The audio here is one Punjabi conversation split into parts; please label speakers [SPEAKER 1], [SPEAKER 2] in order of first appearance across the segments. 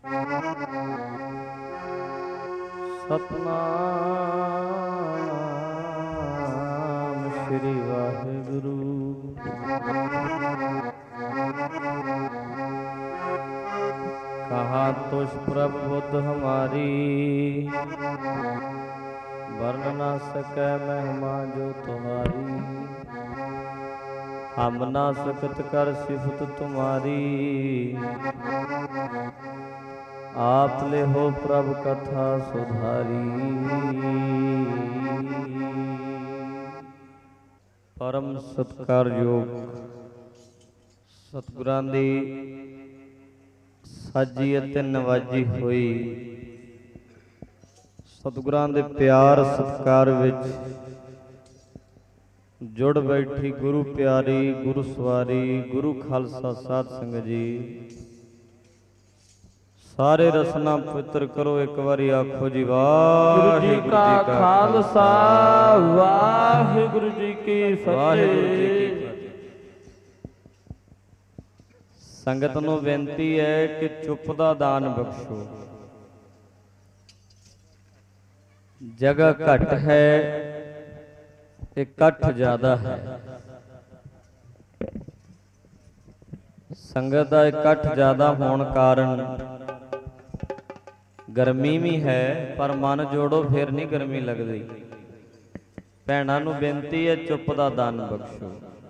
[SPEAKER 1] सतनाम श्री वाहिगुरु। कहा तुझ प्रभु बुद्ध हमारी, वर्ण ना सकै महिमा जो तुम्हारी। हम ना सकत कर सिफत तुम्हारी, आप ले हो प्रभु कथा सुधारी। परम सत्कारयोग सतगुरां दी साजी अते नवाजी होई सतगुरां दे प्यार सत्कार विच जुड़ बैठी गुरु प्यारी, गुरु सवारी, गुरु खालसा साध संगत जी। सारे रसना पवित्र करो, एक बारी आखो जी वाहिगुरु जी का खालसा वाहिगुरु जी की फतेह। संगत नूं बेनती है कि चुप दा दान बख्शो। जगह घट है, इकट्ठ ज्यादा है। संगत का इकट्ठ ज्यादा होने कारण गर्मी भी है, पर मन जोड़ो फिर नहीं गर्मी लगती। भैणां नूं बेनती है चुप दा दान बख्शो।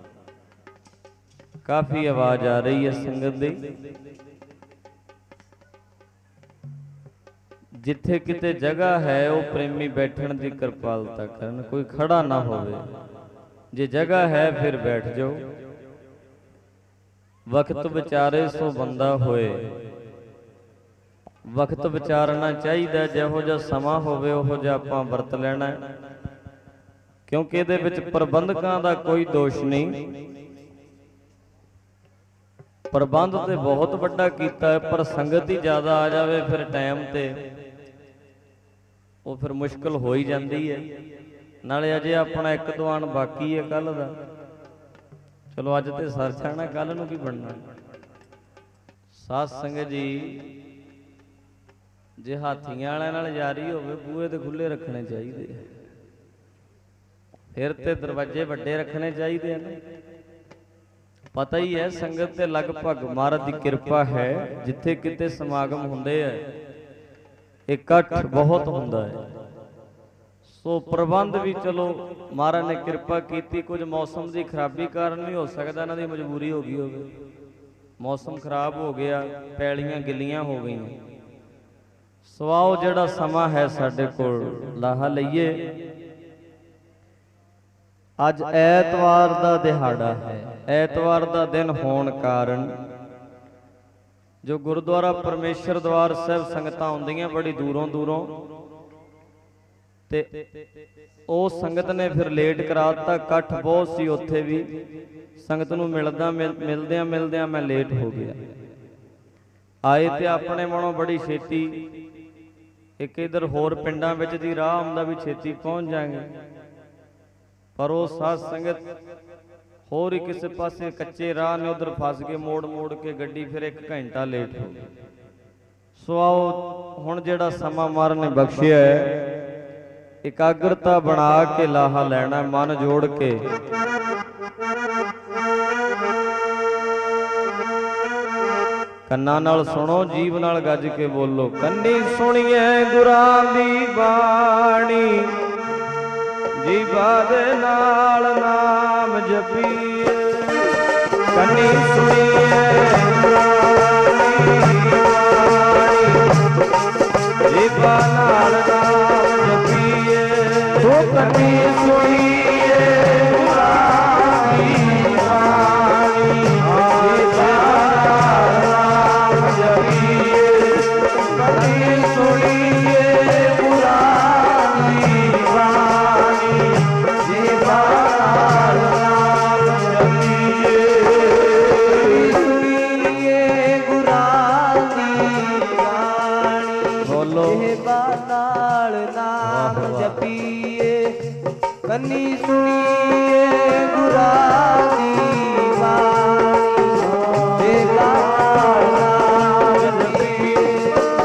[SPEAKER 1] काफ़ी आवाज़ आ रही है संगत दी। जिथे किते जगह है वो प्रेमी बैठण की कृपालता करन, कोई खड़ा ना होवे। जे जगह है फिर बैठ जाओ। वक्त विचारे सो बंदा होए। वक्त विचारना चाहिए, जिहो जिहा समा होवे उहो जिहा आपां वरत लेना है। क्योंकि इहदे विच प्रबंधकां दा कोई दोष नहीं। प्रबंध तो बहुत वड्डा कीता है, पर संगत ही ज़्यादा आ जाए फिर टाइम ते वो फिर मुश्किल हो ही जाती है। नाले अजे अपना एक दवान बाकी है कल का। चलो अज तो सर जाना, कल नूं की बनना। साध संगत जी जे हाथियां वाले नाल जारी होवे बूहे ते खुले रखने चाहिए, फिर ते दरवाजे वड्डे रखने चाहिए हैं। पता ही है संगत ते लगभग महाराज की कृपा है। जिथे किते समागम हुंदे है इकट्ठ बहुत हुंदा है। सो प्रबंध भी चलो महाराज ने कृपा की। कुछ मौसम की खराबी कारण नहीं हो सकता, इन्हां दी मजबूरी हो गई होवे। मौसम खराब हो गया, पैलियां गिलियां हो गई। सवाओ जिहड़ा समा है साडे कोल लाहा लईए। अज ऐतवार का दिहाड़ा है। ऐतवार का दिन होने कारण जो गुरुद्वारा परमेश्वर द्वार साहब संगत आउंदियां बड़ी दूरों दूरों, ते ओ संगत ने फिर लेट कराता। इकट्ठ बहुत सी उत्थे भी संगत नूं मिलदियां मैं लेट हो गया। आए ते अपने मनों बड़ी छेती, एक इधर होर पिंडां विच दी राह आउंदा भी छेती पहुंच जाएंगे, पर वो साध संगत होर ही किसी पासे कच्चे राह ने उधर फस के मोड़ मोड़ के गड्डी फिर 1 घंटा लेट हो गई। सो आओ हुण जिहड़ा समा महाराज ने बख्शिया है, एकाग्रता बना के लाहा लैना, मन जोड़ के। कन्ना नाल सुनो, जीव नाल गज के बोलो। कन्नी सुनिए गुरां दी बाणी, जीवा दे नाल नाम जपीए। कन्नी सुनिए जीवा नाल नाम जपीए। तो कन्नी सुनिए गुरां दी बाणी, जीवा नाल नाम जपीए। कन्नी सुनिए गुरां दी बाणी, जीवा नाल नाम जपीए। सुनिए गुरां दी बाणी, बोलो जीवा नाल नाम जपीए। कन्नी सुनिए गुरां दी बाणी, जीवा नाल नाम जपीए।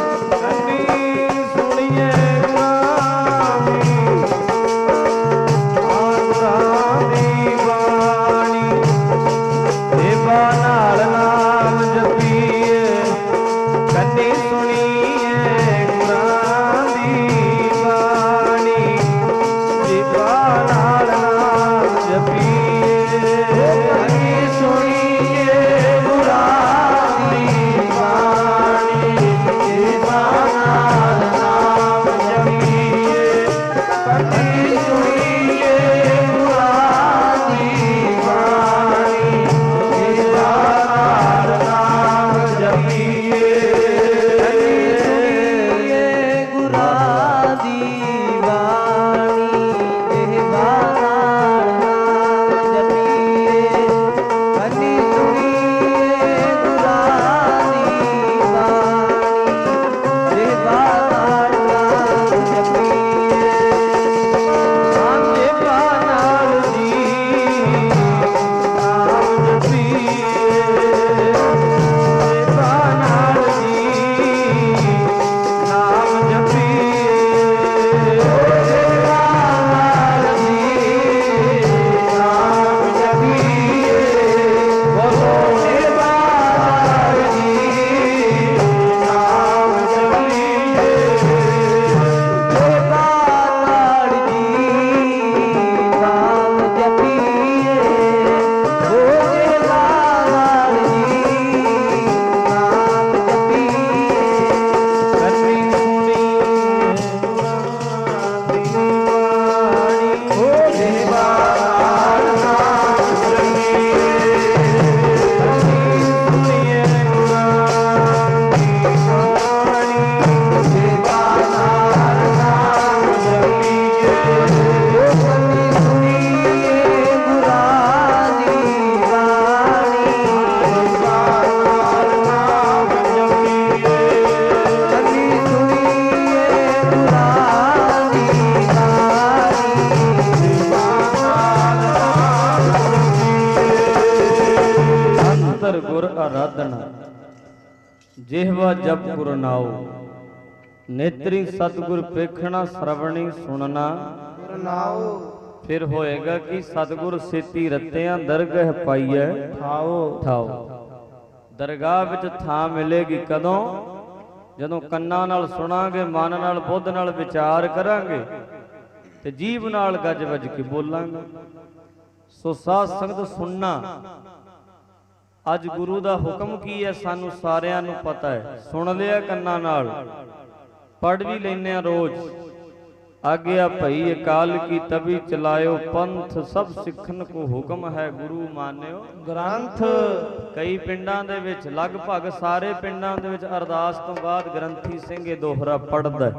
[SPEAKER 1] ਜਿਹਵਾ ਜਪ ਗੁਰ ਨਾਉ, ਨੇਤਰੀ ਸਤਿਗੁਰ ਵੇਖਣਾ ਸਰਵਣੀ ਸੁਣਨਾ
[SPEAKER 2] ਗੁਰ ਨਾਉ।
[SPEAKER 1] ਫਿਰ ਹੋਏਗਾ ਕਿ ਸਤਿਗੁਰ ਸੇਤੀ ਰਤਿਆਂ ਦਰਗਹ ਪਾਈਐ
[SPEAKER 2] ਥਾਉ।
[SPEAKER 1] ਥਾਉ। ਦਰਗਾਹ ਵਿੱਚ ਥਾਂ ਮਿਲੇਗੀ ਕਦੋਂ? ਜਦੋਂ ਕੰਨਾਂ ਨਾਲ ਸੁਣਾਂਗੇ, ਮਨ ਨਾਲ ਬੁੱਧ ਨਾਲ ਵਿਚਾਰ ਕਰਾਂਗੇ ਤੇ ਜੀਭ ਨਾਲ ਗੱਜ ਵੱਜ ਕੇ ਬੋਲਾਂਗੇ। ਸੋ ਸਾਧ ਸੰਗਤ ਸੁਣਨਾ, ਅੱਜ ਗੁਰੂ ਦਾ ਹੁਕਮ ਕੀ ਹੈ ਸਾਨੂੰ ਸਾਰਿਆਂ ਨੂੰ ਪਤਾ ਹੈ। ਸੁਣ ਲਿਆ ਕੰਨਾਂ ਨਾਲ, ਪੜ੍ਹ ਵੀ ਲੈਨੇ ਆ ਰੋਜ਼। ਆਗਿਆ ਭਈ ਅਕਾਲ ਕੀ ਤਬੀ ਚਲਾਇਓ ਪੰਥ, ਸਭ ਸਿੱਖਣ ਕੋ ਹੁਕਮ ਹੈ ਗੁਰੂ ਮਾਨਿਓ
[SPEAKER 2] ਗ੍ਰੰਥ।
[SPEAKER 1] ਕਈ ਪਿੰਡਾਂ ਦੇ ਵਿੱਚ, ਲਗਭਗ ਸਾਰੇ ਪਿੰਡਾਂ ਦੇ ਵਿੱਚ ਅਰਦਾਸ ਤੋਂ ਬਾਅਦ ਗ੍ਰੰਥੀ ਸਿੰਘ ਇਹ ਦੋਹਰਾ ਪੜ੍ਹਦਾ।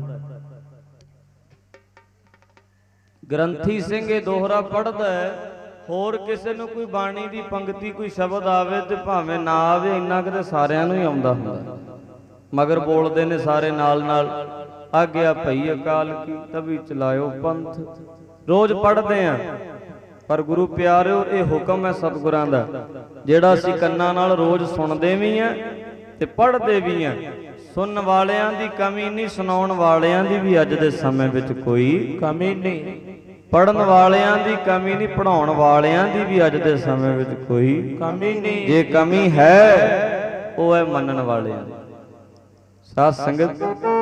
[SPEAKER 1] ਗ੍ਰੰਥੀ ਸਿੰਘ ਇਹ ਦੋਹਰਾ ਪੜ੍ਹਦਾ। ਹੋਰ ਕਿਸੇ ਨੂੰ ਕੋਈ ਬਾਣੀ ਦੀ ਪੰਕਤੀ, ਕੋਈ ਸ਼ਬਦ ਆਵੇ ਤੇ ਭਾਵੇਂ ਨਾ ਆਵੇ, ਇੰਨਾ ਕਿਤੇ ਸਾਰਿਆਂ ਨੂੰ ਹੀ ਆਉਂਦਾ ਹੁੰਦਾ, ਮਗਰ ਬੋਲਦੇ ਨੇ ਸਾਰੇ ਨਾਲ ਨਾਲ। ਆਗਿਆ ਭਈ ਅਕਾਲ ਕੀ ਤਬੀ ਚਲਾਇਓ ਪੰਥ, ਰੋਜ਼ ਪੜ੍ਹਦੇ ਆ। ਪਰ ਗੁਰੂ ਪਿਆਰਿਓ, ਇਹ ਹੁਕਮ ਹੈ ਸਤਿਗੁਰਾਂ ਦਾ, ਜਿਹੜਾ ਅਸੀਂ ਕੰਨਾਂ ਨਾਲ ਰੋਜ਼ ਸੁਣਦੇ ਵੀ ਆ ਤੇ ਪੜ੍ਹਦੇ ਵੀ ਆ। ਸੁਣਨ ਵਾਲਿਆਂ ਦੀ ਕਮੀ ਨਹੀਂ, ਸੁਣਾਉਣ ਵਾਲਿਆਂ ਦੀ ਵੀ ਅੱਜ ਦੇ ਸਮੇਂ ਵਿੱਚ ਕੋਈ
[SPEAKER 2] ਕਮੀ ਨਹੀਂ।
[SPEAKER 1] ਪੜ੍ਹਨ ਵਾਲਿਆਂ ਦੀ ਕਮੀ ਨਹੀਂ, ਪੜ੍ਹਾਉਣ ਵਾਲਿਆਂ ਦੀ ਵੀ ਅੱਜ ਦੇ ਸਮੇਂ ਵਿੱਚ ਕੋਈ
[SPEAKER 2] ਕਮੀ ਨਹੀਂ।
[SPEAKER 1] ਜੇ ਕਮੀ ਹੈ ਉਹ ਹੈ ਮੰਨਣ ਵਾਲਿਆਂ ਦੀ। ਸਾਧ ਸੰਗਤ,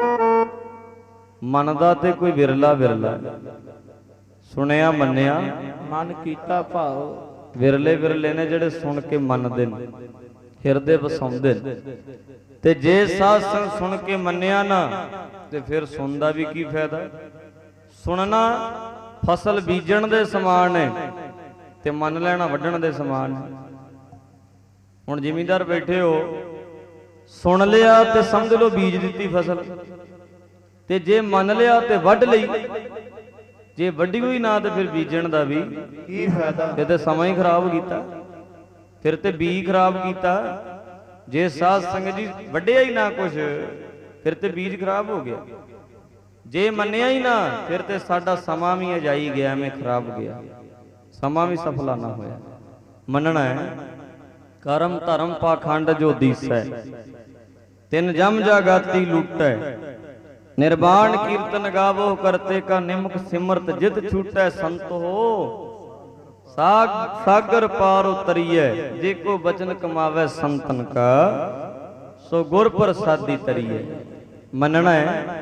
[SPEAKER 1] ਮੰਨਦਾ ਤੇ ਕੋਈ ਵਿਰਲਾ ਵਿਰਲਾ, ਸੁਣਿਆ ਮੰਨਿਆ
[SPEAKER 2] ਮਨ ਕੀਤਾ ਭਾਉ।
[SPEAKER 1] ਵਿਰਲੇ ਵਿਰਲੇ ਨੇ ਜਿਹੜੇ ਸੁਣ ਕੇ ਮੰਨਦੇ ਨੇ, ਹਿਰਦੇ ਵਸਾਉਂਦੇ ਨੇ। ਤੇ ਜੇ ਸਾਧ ਸੰਗ ਸੁਣ ਕੇ ਮੰਨਿਆ ਨਾ ਤੇ ਫਿਰ ਸੁਣਦਾ ਵੀ ਕੀ ਫਾਇਦਾ। ਸੁਣਨਾ ਫਸਲ ਬੀਜਣ ਦੇ ਸਮਾਨ ਹੈ ਤੇ ਮੰਨ ਲੈਣਾ ਵੱਢਣ ਦੇ ਸਮਾਨ ਹੈ। ਹੁਣ ਜ਼ਿਮੀਂਦਾਰ ਬੈਠੇ ਹੋ, ਸੁਣ ਲਿਆ ਤੇ ਸਮਝ ਲਓ ਬੀਜ ਦਿੱਤੀ ਫਸਲ, ਤੇ ਜੇ ਮੰਨ ਲਿਆ ਤੇ ਵੱਢ ਲਈ। ਜੇ ਵੱਢੀ ਹੋਈ ਨਾ ਤੇ ਫਿਰ ਬੀਜਣ ਦਾ ਵੀ
[SPEAKER 2] ਕੀ ਫਾਇਦਾ।
[SPEAKER 1] ਇਹ ਤੇ ਸਮਾਂ ਹੀ ਖਰਾਬ ਕੀਤਾ, ਫਿਰ ਤੇ ਬੀ ਖਰਾਬ ਕੀਤਾ। ਜੇ ਸਾਧ ਸੰਗਤ ਜੀ ਵੱਢਿਆ ਹੀ ਨਾ ਕੁਛ, ਫਿਰ ਤੇ ਬੀਜ ਖਰਾਬ ਹੋ ਗਿਆ। ਜੇ ਮੰਨਿਆ ਹੀ ਨਾ, ਫਿਰ ਤੇ ਸਾਡਾ ਸਮਾਂ ਵੀ ਅਜਾਈ ਗਿਆ, ਐਵੇਂ ਖਰਾਬ ਗਿਆ, ਸਮਾਂ ਵੀ ਸਫਲਾ ਨਾ ਹੋਇਆ। ਮੰਨਣਾ ਹੈ ਕਰਮ ਧਰਮ ਪਾਖੰਡ ਜੋ ਦੀਸੈ, ਤਿੰਨ ਜਮ ਜਾਗਾਤੀ ਲੂਟੈ, ਨਿਰਵਾਣ ਕੀਰਤਨ ਗਾਵੋ ਕਰਤੇ ਕਾ ਨਿਮਕ ਸਿਮਰਤ ਜਿਤ ਛੂਟੈ। ਸੰਤ ਹੋ ਸਾਗਰ ਪਾਰ ਉਤਰੀਐ, ਜੇ ਕੋ ਬਚਨ ਕਮਾਵੇ ਸੰਤਨ ਕਾ, ਸੋ ਗੁਰ ਪ੍ਰਸਾਦੀ ਤਰੀਐ। ਮੰਨਣਾ ਹੈ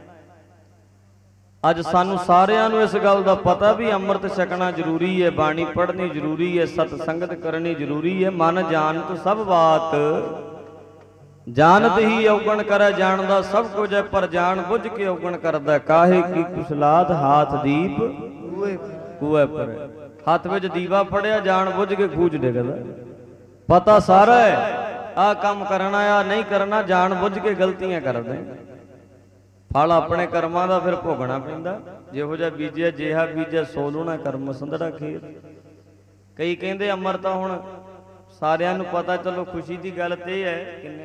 [SPEAKER 1] ਅੱਜ ਸਾਨੂੰ ਸਾਰਿਆਂ ਨੂੰ ਇਸ ਗੱਲ ਦਾ ਪਤਾ ਵੀ ਅੰਮ੍ਰਿਤ ਛਕਣਾ ਜ਼ਰੂਰੀ ਹੈ, ਬਾਣੀ ਪੜ੍ਹਨੀ ਜ਼ਰੂਰੀ ਹੈ, ਸਤ ਸੰਗਤ ਕਰਨੀ ਜ਼ਰੂਰੀ ਹੈ। ਮਨ ਜਾਣਤ ਸਭ ਬਾਤ, ਜਾਣਤ ਹੀ ਔਗਣ ਕਰੈ, ਜਾਣਦਾ ਸਭ ਕੁਝ ਹੈ, ਪਰ ਜਾਣ ਬੁੱਝ ਕੇ ਔਗਣ ਕਰਦਾ। ਕਾਹੇ ਕੀ ਕੁਸ਼ਲਾਤ ਹਾਥ ਦੀਪ ਕੂਏ ਪਰ, ਹੱਥ ਵਿੱਚ ਦੀਵਾ ਫੜਿਆ, ਜਾਣ ਬੁੱਝ ਕੇ ਖੂਜ ਡਿੱਗਦਾ। ਪਤਾ ਸਾਰਾ ਹੈ ਆਹ ਕੰਮ ਕਰਨਾ ਆ ਨਹੀਂ ਕਰਨਾ, ਜਾਣ ਬੁੱਝ ਕੇ ਗਲਤੀਆਂ ਕਰਦੇ। ਫਲ ਆਪਣੇ ਕਰਮਾਂ ਦਾ ਫਿਰ ਭੋਗਣਾ ਪੈਂਦਾ। ਜਿਹੋ ਜਿਹਾ ਬੀਜਿਆ ਜਿਹਾ ਬੀਜਿਆ, ਸੋ ਲੂਣਾ ਕਰਮ ਸੰਧੜਾ ਖੇਤ। ਕਈ ਕਹਿੰਦੇ ਅੰਮ੍ਰਿਤ ਹੁਣ ਸਾਰਿਆਂ ਨੂੰ ਪਤਾ, ਚਲੋ ਖੁਸ਼ੀ ਦੀ ਗੱਲ ਤੇ ਹੈ। ਕਿੰਨੇ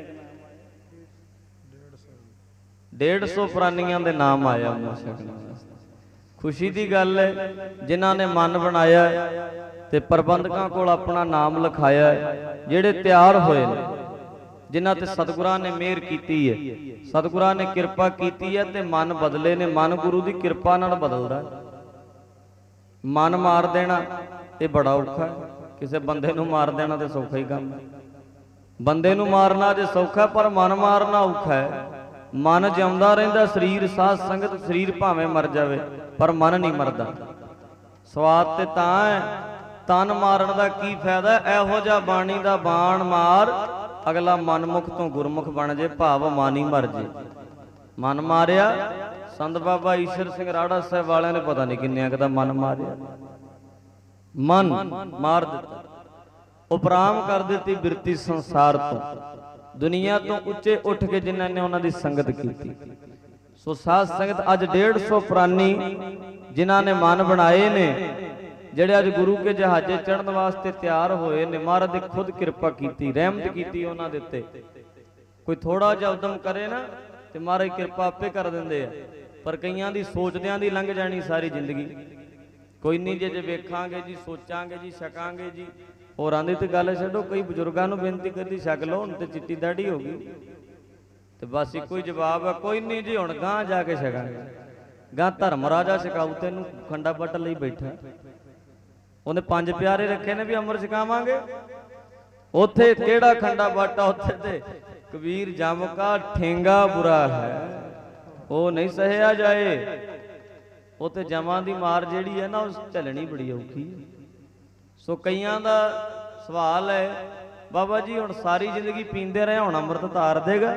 [SPEAKER 1] 150 ਪ੍ਰਾਨੀਆਂ ਦੇ ਨਾਮ ਆਇਆ ਅੰਮ੍ਰਿਤ ਛਕਣ ਵਾਸਤੇ। ਖੁਸ਼ੀ ਦੀ ਗੱਲ ਹੈ, ਜਿਨ੍ਹਾਂ ਨੇ ਮਨ ਬਣਾਇਆ ਤੇ ਪ੍ਰਬੰਧਕਾਂ ਕੋਲ ਆਪਣਾ ਨਾਮ ਲਿਖਾਇਆ, ਜਿਹੜੇ ਤਿਆਰ ਹੋਏ ਨੇ, ਜਿਨ੍ਹਾਂ ਤੇ ਸਤਿਗੁਰਾਂ ਨੇ ਮਿਹਰ ਕੀਤੀ ਹੈ, ਸਤਿਗੁਰਾਂ ਨੇ ਕਿਰਪਾ ਕੀਤੀ ਹੈ ਤੇ ਮਨ ਬਦਲੇ ਨੇ। ਮਨ ਗੁਰੂ ਦੀ ਕਿਰਪਾ ਨਾਲ ਬਦਲਦਾ। ਮਨ ਮਾਰ ਦੇਣਾ ਇਹ ਬੜਾ ਔਖਾ ਹੈ, ਕਿਸੇ ਬੰਦੇ ਨੂੰ ਮਾਰ ਦੇਣਾ ਤੇ ਸੌਖਾ ਹੀ ਕੰਮ ਹੈ। ਬੰਦੇ ਨੂੰ ਮਾਰਨਾ ਜੇ ਸੌਖਾ, ਪਰ ਮਨ ਮਾਰਨਾ ਔਖਾ ਹੈ। ਮਨ ਜਿਉਂਦਾ ਰਹਿੰਦਾ, ਸਰੀਰ ਸਾਧ ਸੰਗਤ, ਸਰੀਰ ਭਾਵੇਂ ਮਰ ਜਾਵੇ ਪਰ ਮਨ ਨਹੀਂ ਮਰਦਾ। ਸਵਾਦ ਤੇ ਤਾਂ ਹੈ, ਤਨ ਮਾਰਨ ਦਾ ਕੀ ਫਾਇਦਾ। ਇਹੋ ਜਿਹਾ ਬਾਣੀ ਦਾ ਬਾਣ ਮਾਰ, ਅਗਲਾ ਮਨਮੁਖ ਤੋਂ ਗੁਰਮੁਖ ਬਣ ਜੇ, ਭਾਵ ਮਨ ਹੀ ਮਰ ਜੇ। ਮਨ ਮਾਰਿਆ, ਸੰਤ ਬਾਬਾ ਈਸ਼ਰ ਸਿੰਘ ਰਾੜਾ ਸਾਹਿਬ ਵਾਲਿਆਂ ਨੇ ਪਤਾ ਨਹੀਂ ਕਿੰਨਿਆਂ ਕੁ ਦਾ ਮਨ ਮਾਰਿਆ। ਮਨ ਮਾਰ ਦਿੱਤਾ, ਉਪਰਾਮ ਕਰ ਦਿੱਤੀ ਬਿਰਤੀ ਸੰਸਾਰ ਤੋਂ, ਦੁਨੀਆ ਤੋਂ ਉੱਚੇ ਉੱਠ ਕੇ ਜਿਨ੍ਹਾਂ ਨੇ ਉਹਨਾਂ ਦੀ ਸੰਗਤ ਕੀਤੀ। ਸੋ ਸਾਧ ਸੰਗਤ ਅੱਜ 150 ਪ੍ਰਾਨੀ ਜਿਨ੍ਹਾਂ ਨੇ ਮਨ ਬਣਾਏ ਨੇ, ਜਿਹੜੇ ਅੱਜ ਗੁਰੂ ਕੇ ਜਹਾਜ਼ੇ ਚੜ੍ਹਨ ਵਾਸਤੇ ਤਿਆਰ ਹੋਏ ਨੇ, ਮਹਾਰਾਜ ਦੀ ਖੁਦ ਕਿਰਪਾ ਕੀਤੀ, ਰਹਿਮਤ ਕੀਤੀ ਉਹਨਾਂ ਦੇ ਉੱਤੇ। ਕੋਈ ਥੋੜਾ ਜਿਹਾ ਉਦਮ ਕਰੇ ਨਾ ਤੇ ਮਹਾਰਾਜ ਕਿਰਪਾ ਆਪੇ ਕਰ ਦਿੰਦੇ ਆ। ਪਰ ਕਈਆਂ ਦੀ ਸੋਚਦਿਆਂ ਦੀ ਲੰਘ ਜਾਣੀ ਸਾਰੀ ਜ਼ਿੰਦਗੀ। ਕੋਈ ਨਹੀਂ ਜੇ ਵੇਖਾਂਗੇ ਜੀ, ਸੋਚਾਂਗੇ ਜੀ, ਛਕਾਂਗੇ ਜੀ। ਹੋਰਾਂ ਦੀ ਤੇ ਗੱਲ ਛੱਡੋ, ਕਈ ਬਜ਼ੁਰਗਾਂ ਨੂੰ ਬੇਨਤੀ ਕਰਦੀ ਛਕ ਲਓ, ਹੁਣ ਤੇ ਚਿੱਟੀ ਦਾੜੀ ਹੋ ਗਈ। ਤੇ ਬਸ ਇੱਕੋ ਹੀ ਜਵਾਬ ਹੈ, ਕੋਈ ਨਹੀਂ ਜੀ ਹੁਣ ਗਾਂ ਜਾ ਕੇ ਛਕਾਂਗੇ। ਗਾਂ ਧਰਮ ਰਾਜਾ ਛਕਾਊ ਤੈਨੂੰ ਖੰਡਾ ਪੱਟ ਲਈ ਬੈਠਾ, ਉਹਨੇ 5 ਪਿਆਰੇ ਰੱਖੇ ਨੇ ਵੀ ਅੰਮ੍ਰਿਤ ਛਕਾਵਾਂਗੇ। ਉੱਥੇ ਕਿਹੜਾ ਖੰਡਾ ਬਾਟਾ, ਉੱਥੇ ਤੇ ਕਬੀਰ ਜਮ ਕਾ ਠੇਂਗਾ ਬੁਰਾ ਹੈ, ਉਹ ਨਹੀਂ ਸਹਿਆ ਜਾਏ। ਉੱਥੇ ਜਮਾਂ ਦੀ ਮਾਰ ਜਿਹੜੀ ਹੈ ਨਾ, ਉਹ ਝੱਲਣੀ ਬੜੀ ਔਖੀ। ਸੋ ਕਈਆਂ ਦਾ ਸਵਾਲ ਹੈ, ਬਾਬਾ ਜੀ ਹੁਣ ਸਾਰੀ ਜ਼ਿੰਦਗੀ ਪੀਂਦੇ ਰਹੇ, ਹੁਣ ਅੰਮ੍ਰਿਤ ਤਾਰ ਦੇਗਾ?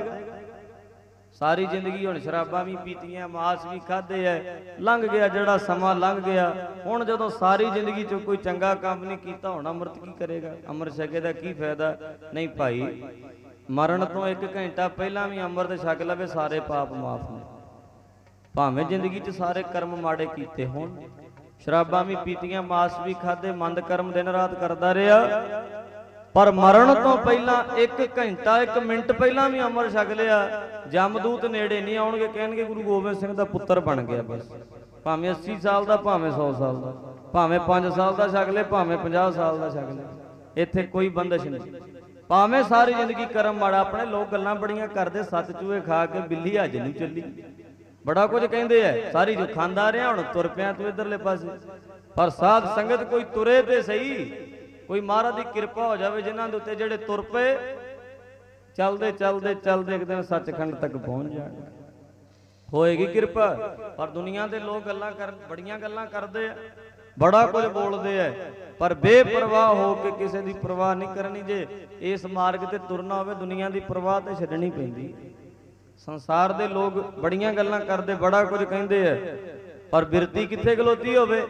[SPEAKER 1] ਸਾਰੀ ਜ਼ਿੰਦਗੀ ਹੁਣ ਸ਼ਰਾਬਾਂ ਵੀ ਪੀਤੀਆਂ, ਮਾਸ ਵੀ ਖਾਦੇ ਐ, ਲੰਘ ਗਿਆ ਜਿਹੜਾ ਸਮਾਂ ਲੰਘ ਗਿਆ। ਹੁਣ ਜਦੋਂ ਸਾਰੀ ਜ਼ਿੰਦਗੀ ਚ ਕੋਈ ਚੰਗਾ ਕੰਮ ਨਹੀਂ ਕੀਤਾ, ਹੁਣ ਅੰਮ੍ਰਿਤ ਕੀ ਕਰੇਗਾ? ਅੰਮ੍ਰਿਤ ਛਕੇ ਦਾ ਕੀ ਫਾਇਦਾ? ਨਹੀਂ ਭਾਈ, ਮਰਨ ਤੋਂ 1 ਘੰਟਾ ਪਹਿਲਾਂ ਵੀ ਅੰਮ੍ਰਿਤ ਛਕ ਲਵੇ, ਸਾਰੇ ਪਾਪ ਮਾਫ ਨੇ। ਭਾਵੇਂ ਜ਼ਿੰਦਗੀ ਚ ਸਾਰੇ ਕਰਮ ਮਾੜੇ ਕੀਤੇ ਹੋਣ, ਸ਼ਰਾਬਾਂ ਵੀ ਪੀਤੀਆਂ, ਮਾਸ ਵੀ ਖਾਦੇ, ਮੰਦ ਕਰਮ ਦਿਨ ਰਾਤ ਕਰਦਾ ਰਿਹਾ, ਪਰ ਮਰਨ ਤੋਂ ਪਹਿਲਾਂ 1 ਘੰਟਾ 1 ਮਿੰਟ ਪਹਿਲਾਂ ਵੀ ਅੰਮ੍ਰਿਤ ਛਕ ਲਿਆ, ਜਮਦੂਤ ਨੇੜੇ ਨਹੀਂ ਆਉਣਗੇ, ਕਹਿਣਗੇ ਗੁਰੂ ਗੋਬਿੰਦ ਸਿੰਘ ਦਾ ਪੁੱਤਰ ਬਣ ਗਿਆ। ਬਸ ਭਾਵੇਂ 80 ਸਾਲ ਦਾ, ਭਾਵੇਂ 100 ਸਾਲ ਦਾ, ਭਾਵੇਂ 5 ਸਾਲ ਦਾ ਛਕ ਲੈ, ਭਾਵੇਂ 50 ਸਾਲ ਦਾ ਛਕ ਲੈ, ਇੱਥੇ ਕੋਈ ਬੰਦਸ਼ ਨਹੀਂ। ਭਾਵੇਂ ਸਾਰੀ ਜ਼ਿੰਦਗੀ ਕਰਮ ਮਾੜਾ। ਆਪਣੇ ਲੋਕ ਗੱਲਾਂ ਬੜੀਆਂ ਕਰਦੇ, 7 ਚੂਹੇ ਖਾ ਕੇ ਬਿੱਲੀ ਅੱਜ ਨਹੀਂ ਚੱਲੀ, ਬੜਾ ਕੁਝ ਕਹਿੰਦੇ ਐ, ਸਾਰੀ ਜੋ ਖਾਂਦਾ ਰਿਹਾ, ਹੁਣ ਤੁਰ ਪਿਆ ਤੂੰ ਇਧਰਲੇ ਪਾਸੇ। ਪਰ ਸਾਧ ਸੰਗਤ ਕੋਈ ਤੁਰੇ ਤੇ ਸਹੀ, ਕੋਈ ਮਹਾਰਾਜ ਦੀ ਕਿਰਪਾ ਹੋ ਜਾਵੇ ਜਿਨ੍ਹਾਂ ਦੇ ਉੱਤੇ, ਜਿਹੜੇ ਤੁਰ ਪਏ, ਚੱਲਦੇ ਚੱਲਦੇ ਚੱਲਦੇ ਇੱਕ ਦਿਨ ਸੱਚਖੰਡ ਤੱਕ ਪਹੁੰਚ ਜਾਣਗੇ, ਹੋਏਗੀ ਕਿਰਪਾ। ਪਰ ਦੁਨੀਆ ਦੇ ਲੋਕ ਬੜੀਆਂ ਗੱਲਾਂ ਕਰਦੇ ਆ, ਬੜਾ ਕੁਝ ਬੋਲਦੇ ਆ, ਪਰ ਬੇਪਰਵਾਹ ਹੋ ਕੇ ਕਿਸੇ ਦੀ ਪਰਵਾਹ ਨਹੀਂ ਕਰਨੀ। ਜੇ ਇਸ ਮਾਰਗ ਤੇ ਤੁਰਨਾ ਹੋਵੇ, ਦੁਨੀਆ ਦੀ ਪਰਵਾਹ ਤੇ ਛੱਡਣੀ ਪੈਂਦੀ। ਸੰਸਾਰ ਦੇ ਲੋਕ ਬੜੀਆਂ ਗੱਲਾਂ ਕਰਦੇ, ਬੜਾ ਕੁਝ ਕਹਿੰਦੇ ਆ, ਪਰ ਬਿਰਤੀ ਕਿੱਥੇ ਖਲੋਤੀ ਹੋਵੇ।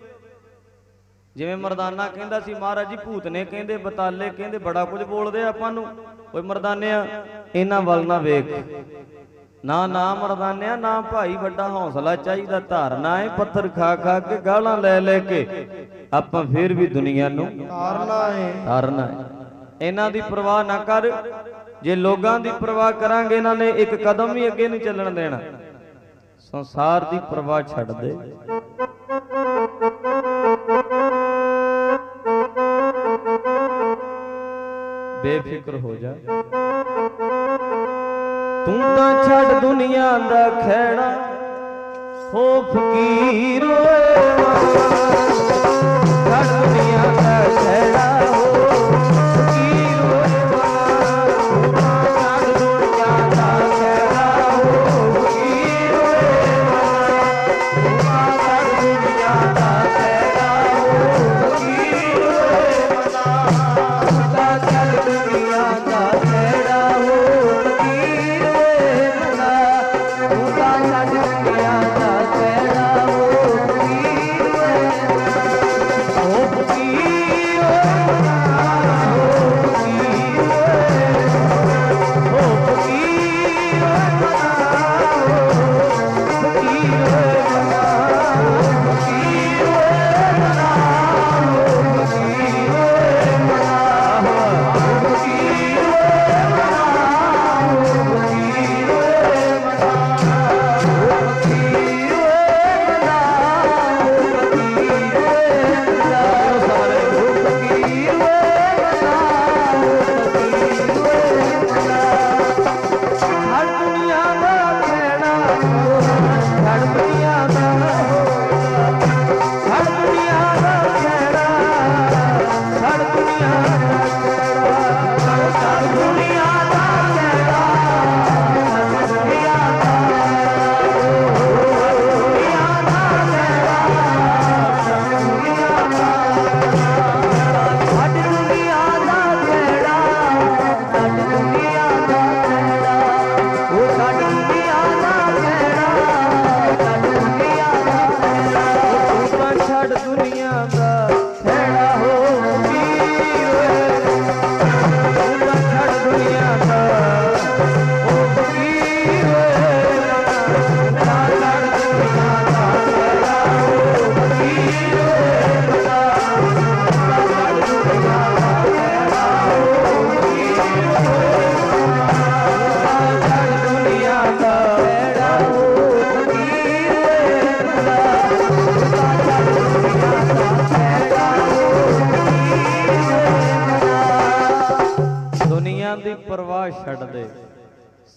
[SPEAKER 1] ਜਿਵੇਂ ਮਰਦਾਨਾ ਕਹਿੰਦਾ ਸੀ, ਮਹਾਰਾਜ ਜੀ ਭੂਤ ਨੇ ਕਹਿੰਦੇ, ਬਤਾਲੇ ਕਹਿੰਦੇ, ਬੜਾ ਕੁਝ ਬੋਲਦੇ ਆਪਾਂ ਨੂੰ। ਓਏ ਮਰਦਾਨਿਆ, ਇਹਨਾਂ ਵੱਲ ਨਾ ਵੇਖ, ਨਾ ਮਰਦਾਨਿਆ, ਨਾ ਭਾਈ, ਵੱਡਾ ਹੌਸਲਾ ਚਾਹੀਦਾ। ਧਾਰਨਾ ਹੈ ਪੱਥਰ ਖਾ ਖਾ ਕੇ, ਗਾਲਾਂ ਲੈ ਲੈ ਕੇ, ਆਪਾਂ ਫੇਰ ਵੀ ਦੁਨੀਆ ਨੂੰ ਤਾਰਨਾ ਹੈ। ਇਹਨਾਂ ਦੀ ਪਰਵਾਹ ਨਾ ਕਰ। ਜੇ ਲੋਕਾਂ ਦੀ ਪਰਵਾਹ ਕਰਾਂਗੇ, ਇਹਨਾਂ ਨੇ 1 ਕਦਮ ਵੀ ਅੱਗੇ ਨਹੀਂ ਚੱਲਣ ਦੇਣਾ। ਸੰਸਾਰ ਦੀ ਪਰਵਾਹ ਛੱਡ ਦੇ। ਬੇਫਿਕਰ ਹੋ ਜਾ, ਤੂੰ ਤਾਂ ਛੱਡ ਦੁਨੀਆ ਦਾ ਖਹਿੜਾ, ਹੋ ਫਕੀਰ ਛੱਡ ਦੁਨੀਆ ਦਾ ਖਹਿੜਾ, ਹੋ ਫਕੀਰ ਤੂੰ ਤਾਂ ਛੱਡ ਦੁਨੀਆ ਦਾ ਖਹਿੜਾ, ਹੋ ਫਕੀਰ ਤੂੰ ਤਾਂ ਛੱਡ ਦੁਨੀਆ ਦਾ ਖਹਿੜਾ, ਹੋ ਫਕੀਰ ਤੂੰ ਤਾਂ ਛੱਡ ਦੁਨੀਆ ਦਾ ਖਹਿੜਾ, ਹੋ ਫਕੀਰ ਤੂੰ ਤਾਂ ਛੱਡ ਦੁਨੀਆ ਦਾ ਖਹਿੜਾ, ਹੋ ਫਕੀਰ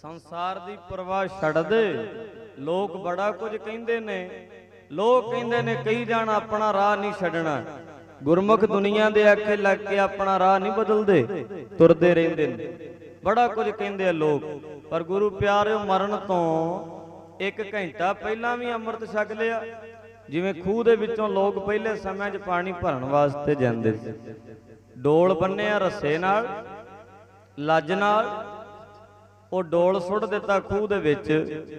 [SPEAKER 1] ਸੰਸਾਰ ਦੀ ਪਰਵਾਹ ਛੱਡ ਦੇ। ਲੋਕ ਬੜਾ ਕੁਝ ਕਹਿੰਦੇ ਨੇ, ਲੋਕ ਕਹਿੰਦੇ ਨੇ ਕਈ ਜਾਣ ਆਪਣਾ ਰਾਹ ਨਹੀਂ ਛੱਡਣਾ। ਗੁਰਮੁਖ ਦੁਨੀਆ ਦੇ ਆਖੇ ਲੱਗ ਕੇ ਆਪਣਾ ਰਾਹ ਨਹੀਂ ਬਦਲਦੇ, ਤੁਰਦੇ ਰਹਿੰਦੇ ਨੇ। ਬੜਾ ਕੁਝ ਕਹਿੰਦੇ ਆ ਲੋਕ, ਪਰ ਗੁਰੂ ਪਿਆਰਿਓ ਮਰਨ ਤੋਂ 1 ਘੰਟਾ ਪਹਿਲਾਂ ਵੀ ਅੰਮ੍ਰਿਤ ਛਕ ਲਿਆ। ਜਿਵੇਂ ਖੂਹ ਦੇ ਵਿੱਚੋਂ ਲੋਕ ਪਹਿਲੇ ਸਮਿਆਂ 'ਚ ਪਾਣੀ ਭਰਨ ਵਾਸਤੇ ਜਾਂਦੇ ਸੀ, ਡੋਲ ਬੰਨਿਆ ਰੱਸੇ ਨਾਲ, ਲੱਜ ਨਾਲ, ਉਹ ਡੋਲ ਸੁੱਟ ਦਿੱਤਾ ਖੂਹ ਦੇ ਵਿੱਚ,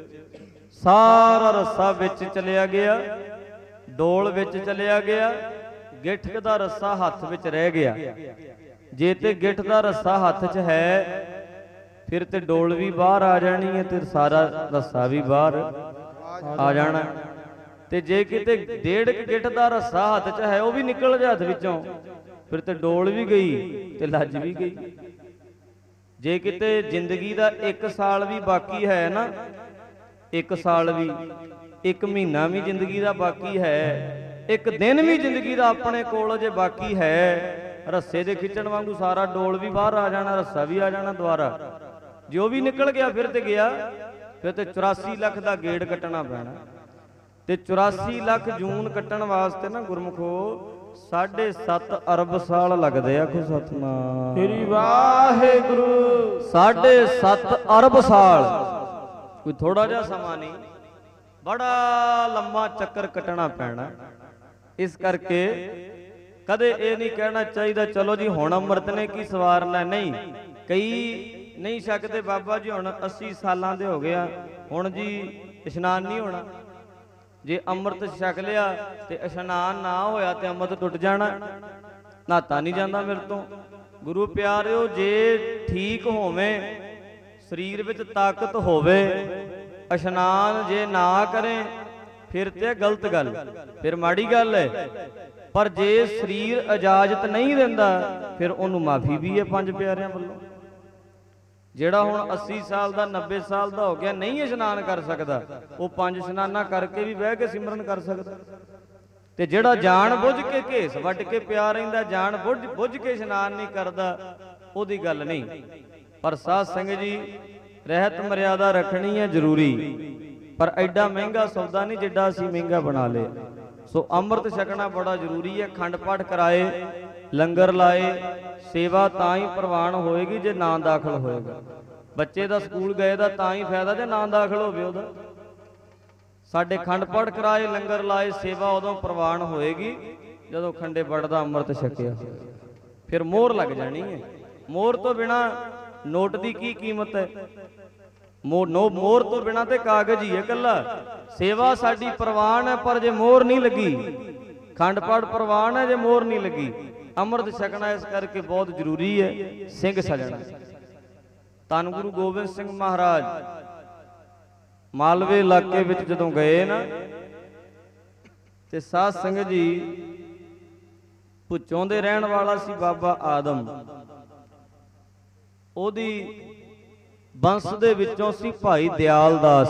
[SPEAKER 1] ਸਾਰਾ ਰੱਸਾ ਵਿੱਚ ਚਲਿਆ ਗਿਆ, ਡੋਲ ਵਿੱਚ ਚਲਿਆ ਗਿਆ, ਗਿੱਠ ਦਾ ਰੱਸਾ ਹੱਥ ਵਿੱਚ ਰਹਿ ਗਿਆ। ਜੇ ਤੇ ਗਿੱਠ ਦਾ ਰੱਸਾ ਹੱਥ 'ਚ ਹੈ ਫਿਰ ਤੇ ਡੋਲ ਵੀ ਬਾਹਰ ਆ ਜਾਣੀ ਹੈ ਤੇ ਸਾਰਾ ਰੱਸਾ ਵੀ ਬਾਹਰ ਆ ਜਾਣਾ। ਤੇ ਜੇ ਕਿਤੇ 1.5 ਗਿੱਠ ਦਾ ਰੱਸਾ ਹੱਥ 'ਚ ਹੈ, ਉਹ ਵੀ ਨਿਕਲ ਗਿਆ ਹੱਥ ਵਿੱਚੋਂ, ਫਿਰ ਤੇ ਡੋਲ ਵੀ ਗਈ ਤੇ ਲੱਜ ਵੀ ਗਈ। ਜੇ ਕਿਤੇ ਜ਼ਿੰਦਗੀ ਦਾ 1 ਸਾਲ ਵੀ ਬਾਕੀ ਹੈ ਨਾ, 1 ਸਾਲ ਵੀ, 1 ਮਹੀਨਾ ਵੀ ਜ਼ਿੰਦਗੀ ਦਾ ਬਾਕੀ ਹੈ, 1 ਦਿਨ ਵੀ ਜ਼ਿੰਦਗੀ ਦਾ ਆਪਣੇ ਕੋਲ ਜੇ ਬਾਕੀ ਹੈ, ਰੱਸੇ ਦੇ ਖਿੱਚਣ ਵਾਂਗੂ ਸਾਰਾ ਡੋਲ ਵੀ ਬਾਹਰ ਆ ਜਾਣਾ, ਰੱਸਾ ਵੀ ਆ ਜਾਣਾ ਦੁਆਰਾ। ਜੋ ਵੀ ਨਿਕਲ ਗਿਆ ਫਿਰ ਤੇ ਗਿਆ, ਫਿਰ ਤੇ 84 ਲੱਖ ਦਾ ਗੇੜ ਕੱਟਣਾ ਪੈਣਾ। ਤੇ 84 ਲੱਖ ਜੂਨ ਕੱਟਣ ਵਾਸਤੇ ਨਾ ਗੁਰਮੁਖੋ 7.5 ਅਰਬ ਸਾਲ ਲੱਗਦੇ ਆ। ਆਖੋ ਸਤਿਨਾਮ
[SPEAKER 2] ਸ੍ਰੀ ਵਾਹਿਗੁਰੂ।
[SPEAKER 1] 7.5 ਅਰਬ ਸਾਲ, ਕੋਈ ਥੋੜਾ ਜਿਹਾ ਸਮਾਂ ਨਹੀਂ, ਬੜਾ ਲੰਮਾ ਚੱਕਰ ਕੱਟਣਾ ਪੈਣਾ। ਇਸ ਕਰਕੇ ਕਦੇ ਇਹ ਨਹੀਂ ਕਹਿਣਾ ਚਾਹੀਦਾ ਚਲੋ ਜੀ ਹੁਣ ਅੰਮ੍ਰਿਤ ਨੇ ਕੀ ਸਵਾਰਨਾ। ਨਹੀਂ, ਕਈ ਨਹੀਂ ਛਕਦੇ, ਬਾਬਾ ਜੀ ਹੁਣ 80 ਸਾਲਾਂ ਦੇ ਹੋ ਗਿਆ, ਹੁਣ ਜੀ ਇਸ਼ਨਾਨ ਨਹੀਂ ਹੋਣਾ। ਜੇ ਅੰਮ੍ਰਿਤ ਛਕ ਲਿਆ ਤੇ ਇਸ਼ਨਾਨ ਨਾ ਹੋਇਆ ਤੇ ਅੰਮ੍ਰਿਤ ਟੁੱਟ ਜਾਣਾ, ਨਹਾਤਾ ਨਹੀਂ ਜਾਂਦਾ ਮੇਰੇ ਤੋਂ। ਗੁਰੂ ਪਿਆਰਿਓ, ਜੇ ਠੀਕ ਹੋਵੇਂ, ਸਰੀਰ ਵਿੱਚ ਤਾਕਤ ਹੋਵੇ, ਇਸ਼ਨਾਨ ਜੇ ਨਾ ਕਰੇ ਫਿਰ ਤੇ ਗਲਤ ਗੱਲ, ਫਿਰ ਮਾੜੀ ਗੱਲ ਹੈ। ਪਰ ਜੇ ਸਰੀਰ ਇਜਾਜ਼ਤ ਨਹੀਂ ਦਿੰਦਾ ਫਿਰ ਉਹਨੂੰ ਮਾਫੀ ਵੀ ਹੈ 5 ਪਿਆਰਿਆਂ ਵੱਲੋਂ। ਜਿਹੜਾ ਹੁਣ 80 ਸਾਲ ਦਾ 90 ਸਾਲ ਦਾ ਹੋ ਗਿਆ, ਨਹੀਂ ਇਸ਼ਨਾਨ ਕਰ ਸਕਦਾ, ਉਹ 5 ਇਸ਼ਨਾਨਾਂ ਕਰਕੇ ਵੀ ਬਹਿ ਕੇ ਸਿਮਰਨ ਕਰ ਸਕਦਾ। ਤੇ ਜਿਹੜਾ ਜਾਣ ਬੁੱਝ ਕੇ ਘੇਸ ਵੱਢ ਕੇ ਪਿਆ ਰਹਿੰਦਾ, ਜਾਣ ਬੁੱਝ ਕੇ ਇਸ਼ਨਾਨ ਨਹੀਂ ਕਰਦਾ, ਉਹਦੀ ਗੱਲ ਨਹੀਂ। ਪਰ ਸਾਧ ਸੰਗਤ ਜੀ, ਰਹਿਤ ਮਰਿਆਦਾ ਰੱਖਣੀ ਹੈ ਜ਼ਰੂਰੀ, ਪਰ ਐਡਾ ਮਹਿੰਗਾ ਸੌਦਾ ਨਹੀਂ ਜਿੱਡਾ ਅਸੀਂ ਮਹਿੰਗਾ ਬਣਾ ਲਿਆ। ਸੋ ਅੰਮ੍ਰਿਤ ਛਕਣਾ ਬੜਾ ਜ਼ਰੂਰੀ ਹੈ। ਅਖੰਡ ਪਾਠ ਕਰਾਏ, ਲੰਗਰ ਲਾਏ, ਸੇਵਾ ਤਾਂ ਹੀ ਪ੍ਰਵਾਨ ਹੋਏਗੀ ਜੇ ਨਾਂ ਦਾਖਲ ਹੋਏਗਾ। ਬੱਚੇ ਦਾ ਸਕੂਲ ਗਏ ਦਾ ਤਾਂ ਹੀ ਫਾਇਦਾ ਜੇ ਨਾਂ ਦਾਖਲ ਹੋਵੇ ਉਹਦਾ। ਸਾਡੇ ਅਖੰਡ ਪਾਠ ਕਰਾਏ, ਲੰਗਰ ਲਾਏ, ਸੇਵਾ ਉਦੋਂ ਪ੍ਰਵਾਨ ਹੋਏਗੀ ਜਦੋਂ ਖੰਡੇ ਪਾਠ ਦਾ ਅੰਮ੍ਰਿਤ ਛਕਿਆ, ਫਿਰ ਮੋਹਰ ਲੱਗ ਜਾਣੀ ਹੈ। ਮੋਹਰ ਤੋਂ ਬਿਨਾ ਨੋਟ ਦੀ ਕੀ ਕੀਮਤ ਹੈ? ਮੋਹਰ ਤੋਂ ਬਿਨਾ ਤੇ ਕਾਗਜ਼ ਹੀ ਹੈ ਇਕੱਲਾ। ਸੇਵਾ ਸਾਡੀ ਪ੍ਰਵਾਨ ਹੈ, ਪਰ ਜੇ ਮੋਹਰ ਨਹੀਂ ਲੱਗੀ, ਖੰਡ ਪਾਠ ਪ੍ਰਵਾਨ ਹੈ ਜੇ ਮੋਹਰ ਨਹੀਂ ਲੱਗੀ। ਅੰਮ੍ਰਿਤ ਛਕਣਾ ਇਸ ਕਰਕੇ ਬਹੁਤ ਜ਼ਰੂਰੀ ਹੈ। ਸਿੰਘ ਸਜਣਾ, ਧੰਨ ਗੁਰੂ ਗੋਬਿੰਦ ਸਿੰਘ ਮਹਾਰਾਜ ਮਾਲਵੇ ਇਲਾਕੇ ਵਿੱਚ ਜਦੋਂ ਗਏ ਨਾ, ਤੇ ਸਾਧ ਸੰਗਤ ਜੀ, ਭੁੱਚੋਂ ਦੇ ਰਹਿਣ ਵਾਲਾ ਸੀ ਬਾਬਾ ਆਦਮ, ਉਹਦੀ ਬੰਸ ਦੇ ਵਿੱਚੋਂ ਸੀ ਭਾਈ ਦਿਆਲਦਾਸ।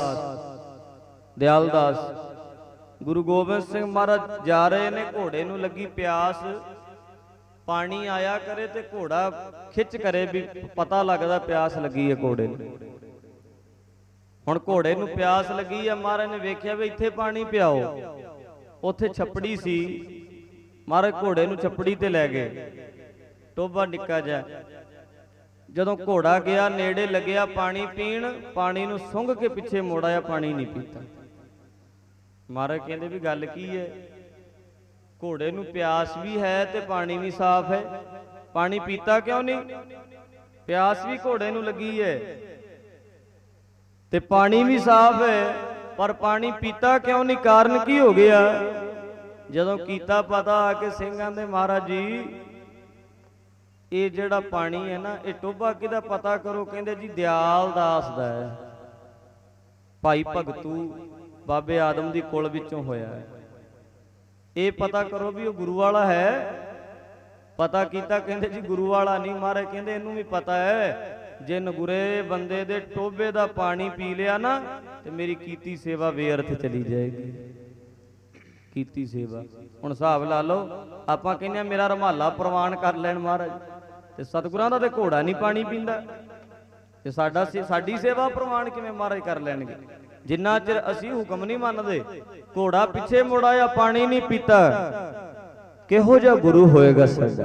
[SPEAKER 1] ਗੁਰੂ ਗੋਬਿੰਦ ਸਿੰਘ ਮਹਾਰਾਜ ਜਾ ਰਹੇ ਨੇ, ਘੋੜੇ ਨੂੰ ਲੱਗੀ ਪਿਆਸ, ਪਾਣੀ ਆਇਆ ਕਰੇ ਤੇ ਘੋੜਾ ਖਿੱਚ ਕਰੇ ਵੀ ਪਤਾ ਲੱਗਦਾ ਪਿਆਸ ਲੱਗੀ ਹੈ ਘੋੜੇ ਨੂੰ। ਹੁਣ ਘੋੜੇ ਨੂੰ ਪਿਆਸ ਲੱਗੀ ਆ, ਮਹਾਰਾਜ ਨੇ ਵੇਖਿਆ ਵੀ ਇੱਥੇ ਪਾਣੀ ਪਿਆਓ। ਉੱਥੇ ਛੱਪੜੀ ਸੀ, ਮਹਾਰਾਜ ਘੋੜੇ ਨੂੰ ਛੱਪੜੀ ਤੇ ਲੈ ਗਏ, ਟੋਭਾ ਨਿੱਕਾ ਜਿਹਾ। ਜਦੋਂ ਘੋੜਾ ਗਿਆ ਨੇੜੇ ਲੱਗਿਆ ਪਾਣੀ ਪੀਣ, ਪਾਣੀ ਨੂੰ ਸੁੰਘ ਕੇ ਪਿੱਛੇ ਮੋੜ ਆਇਆ, ਪਾਣੀ ਨਹੀਂ ਪੀਤਾ। ਮਹਾਰਾਜ ਕਹਿੰਦੇ ਵੀ ਗੱਲ ਕੀ ਹੈ? ਘੋੜੇ ਨੂੰ ਪਿਆਸ ਵੀ ਹੈ ਤੇ ਪਾਣੀ ਵੀ ਸਾਫ਼ ਹੈ, ਪਾਣੀ ਪੀਤਾ ਕਿਉਂ ਨਹੀਂ? ਪਿਆਸ ਵੀ ਘੋੜੇ ਨੂੰ ਲੱਗੀ ਹੈ ਤੇ ਪਾਣੀ ਵੀ ਸਾਫ਼ ਹੈ, ਪਰ ਪਾਣੀ ਪੀਤਾ ਕਿਉਂ ਨਹੀਂ? ਕਾਰਨ ਕੀ ਹੋ ਗਿਆ? ਜਦੋਂ ਕੀਤਾ ਪਤਾ ਆ ਕੇ ਸਿੰਘਾਂ ਦੇ, ਮਹਾਰਾਜ ਜੀ ਇਹ ਜਿਹੜਾ ਪਾਣੀ ਹੈ ਨਾ, ਇਹ ਟੋਭਾ ਕਿਹਦਾ ਪਤਾ ਕਰੋ। ਕਹਿੰਦੇ ਜੀ ਦਿਆਲਦਾਸ ਦਾ ਹੈ, ਭਾਈ ਭਗਤੂ ਬਾਬੇ ਆਦਮ ਦੀ ਕੁਲ ਵਿੱਚੋਂ ਹੋਇਆ ਹੈ। ਇਹ ਪਤਾ ਕਰੋ ਵੀ ਉਹ ਗੁਰੂ ਵਾਲਾ ਹੈ। ਪਤਾ ਕੀਤਾ, ਕਹਿੰਦੇ ਜੀ ਗੁਰੂ ਵਾਲਾ ਨਹੀਂ। ਮਹਾਰਾਜ ਕਹਿੰਦੇ ਇਹਨੂੰ ਵੀ ਪਤਾ ਹੈ, ਜੇ ਨਗੁਰੇ ਬੰਦੇ ਦੇ ਟੋਭੇ ਦਾ ਪਾਣੀ ਪੀ ਲਿਆ ਨਾ ਤੇ ਮੇਰੀ ਕੀਤੀ ਸੇਵਾ ਬੇਅਰਥ ਚਲੀ ਜਾਏਗੀ। ਕੀਤੀ ਸੇਵਾ, ਹੁਣ ਹਿਸਾਬ ਲਾ ਲਓ, ਆਪਾਂ ਕਹਿੰਦੇ ਆ ਮੇਰਾ ਰੁਮਾਲਾ ਪ੍ਰਵਾਨ ਕਰ ਲੈਣ ਮਹਾਰਾਜ, ਤੇ ਸਤਿਗੁਰਾਂ ਦਾ ਤੇ ਘੋੜਾ ਨਹੀਂ ਪਾਣੀ ਪੀਂਦਾ। ਤੇ ਸਾਡੀ ਸੇਵਾ ਪ੍ਰਵਾਨ ਕਿਵੇਂ ਮਹਾਰਾਜ ਕਰ ਲੈਣਗੇ? ਜਿੰਨਾ ਚਿਰ ਅਸੀਂ ਹੁਕਮ ਨਹੀਂ ਮੰਨਦੇ। ਘੋੜਾ ਪਿੱਛੇ ਮੁੜ ਆਇਆ, ਪਾਣੀ ਨਹੀਂ ਪੀਤਾ, ਕਿਹੋ ਜਿਹਾ ਗੁਰੂ ਹੋਏਗਾ ਸਾਡਾ?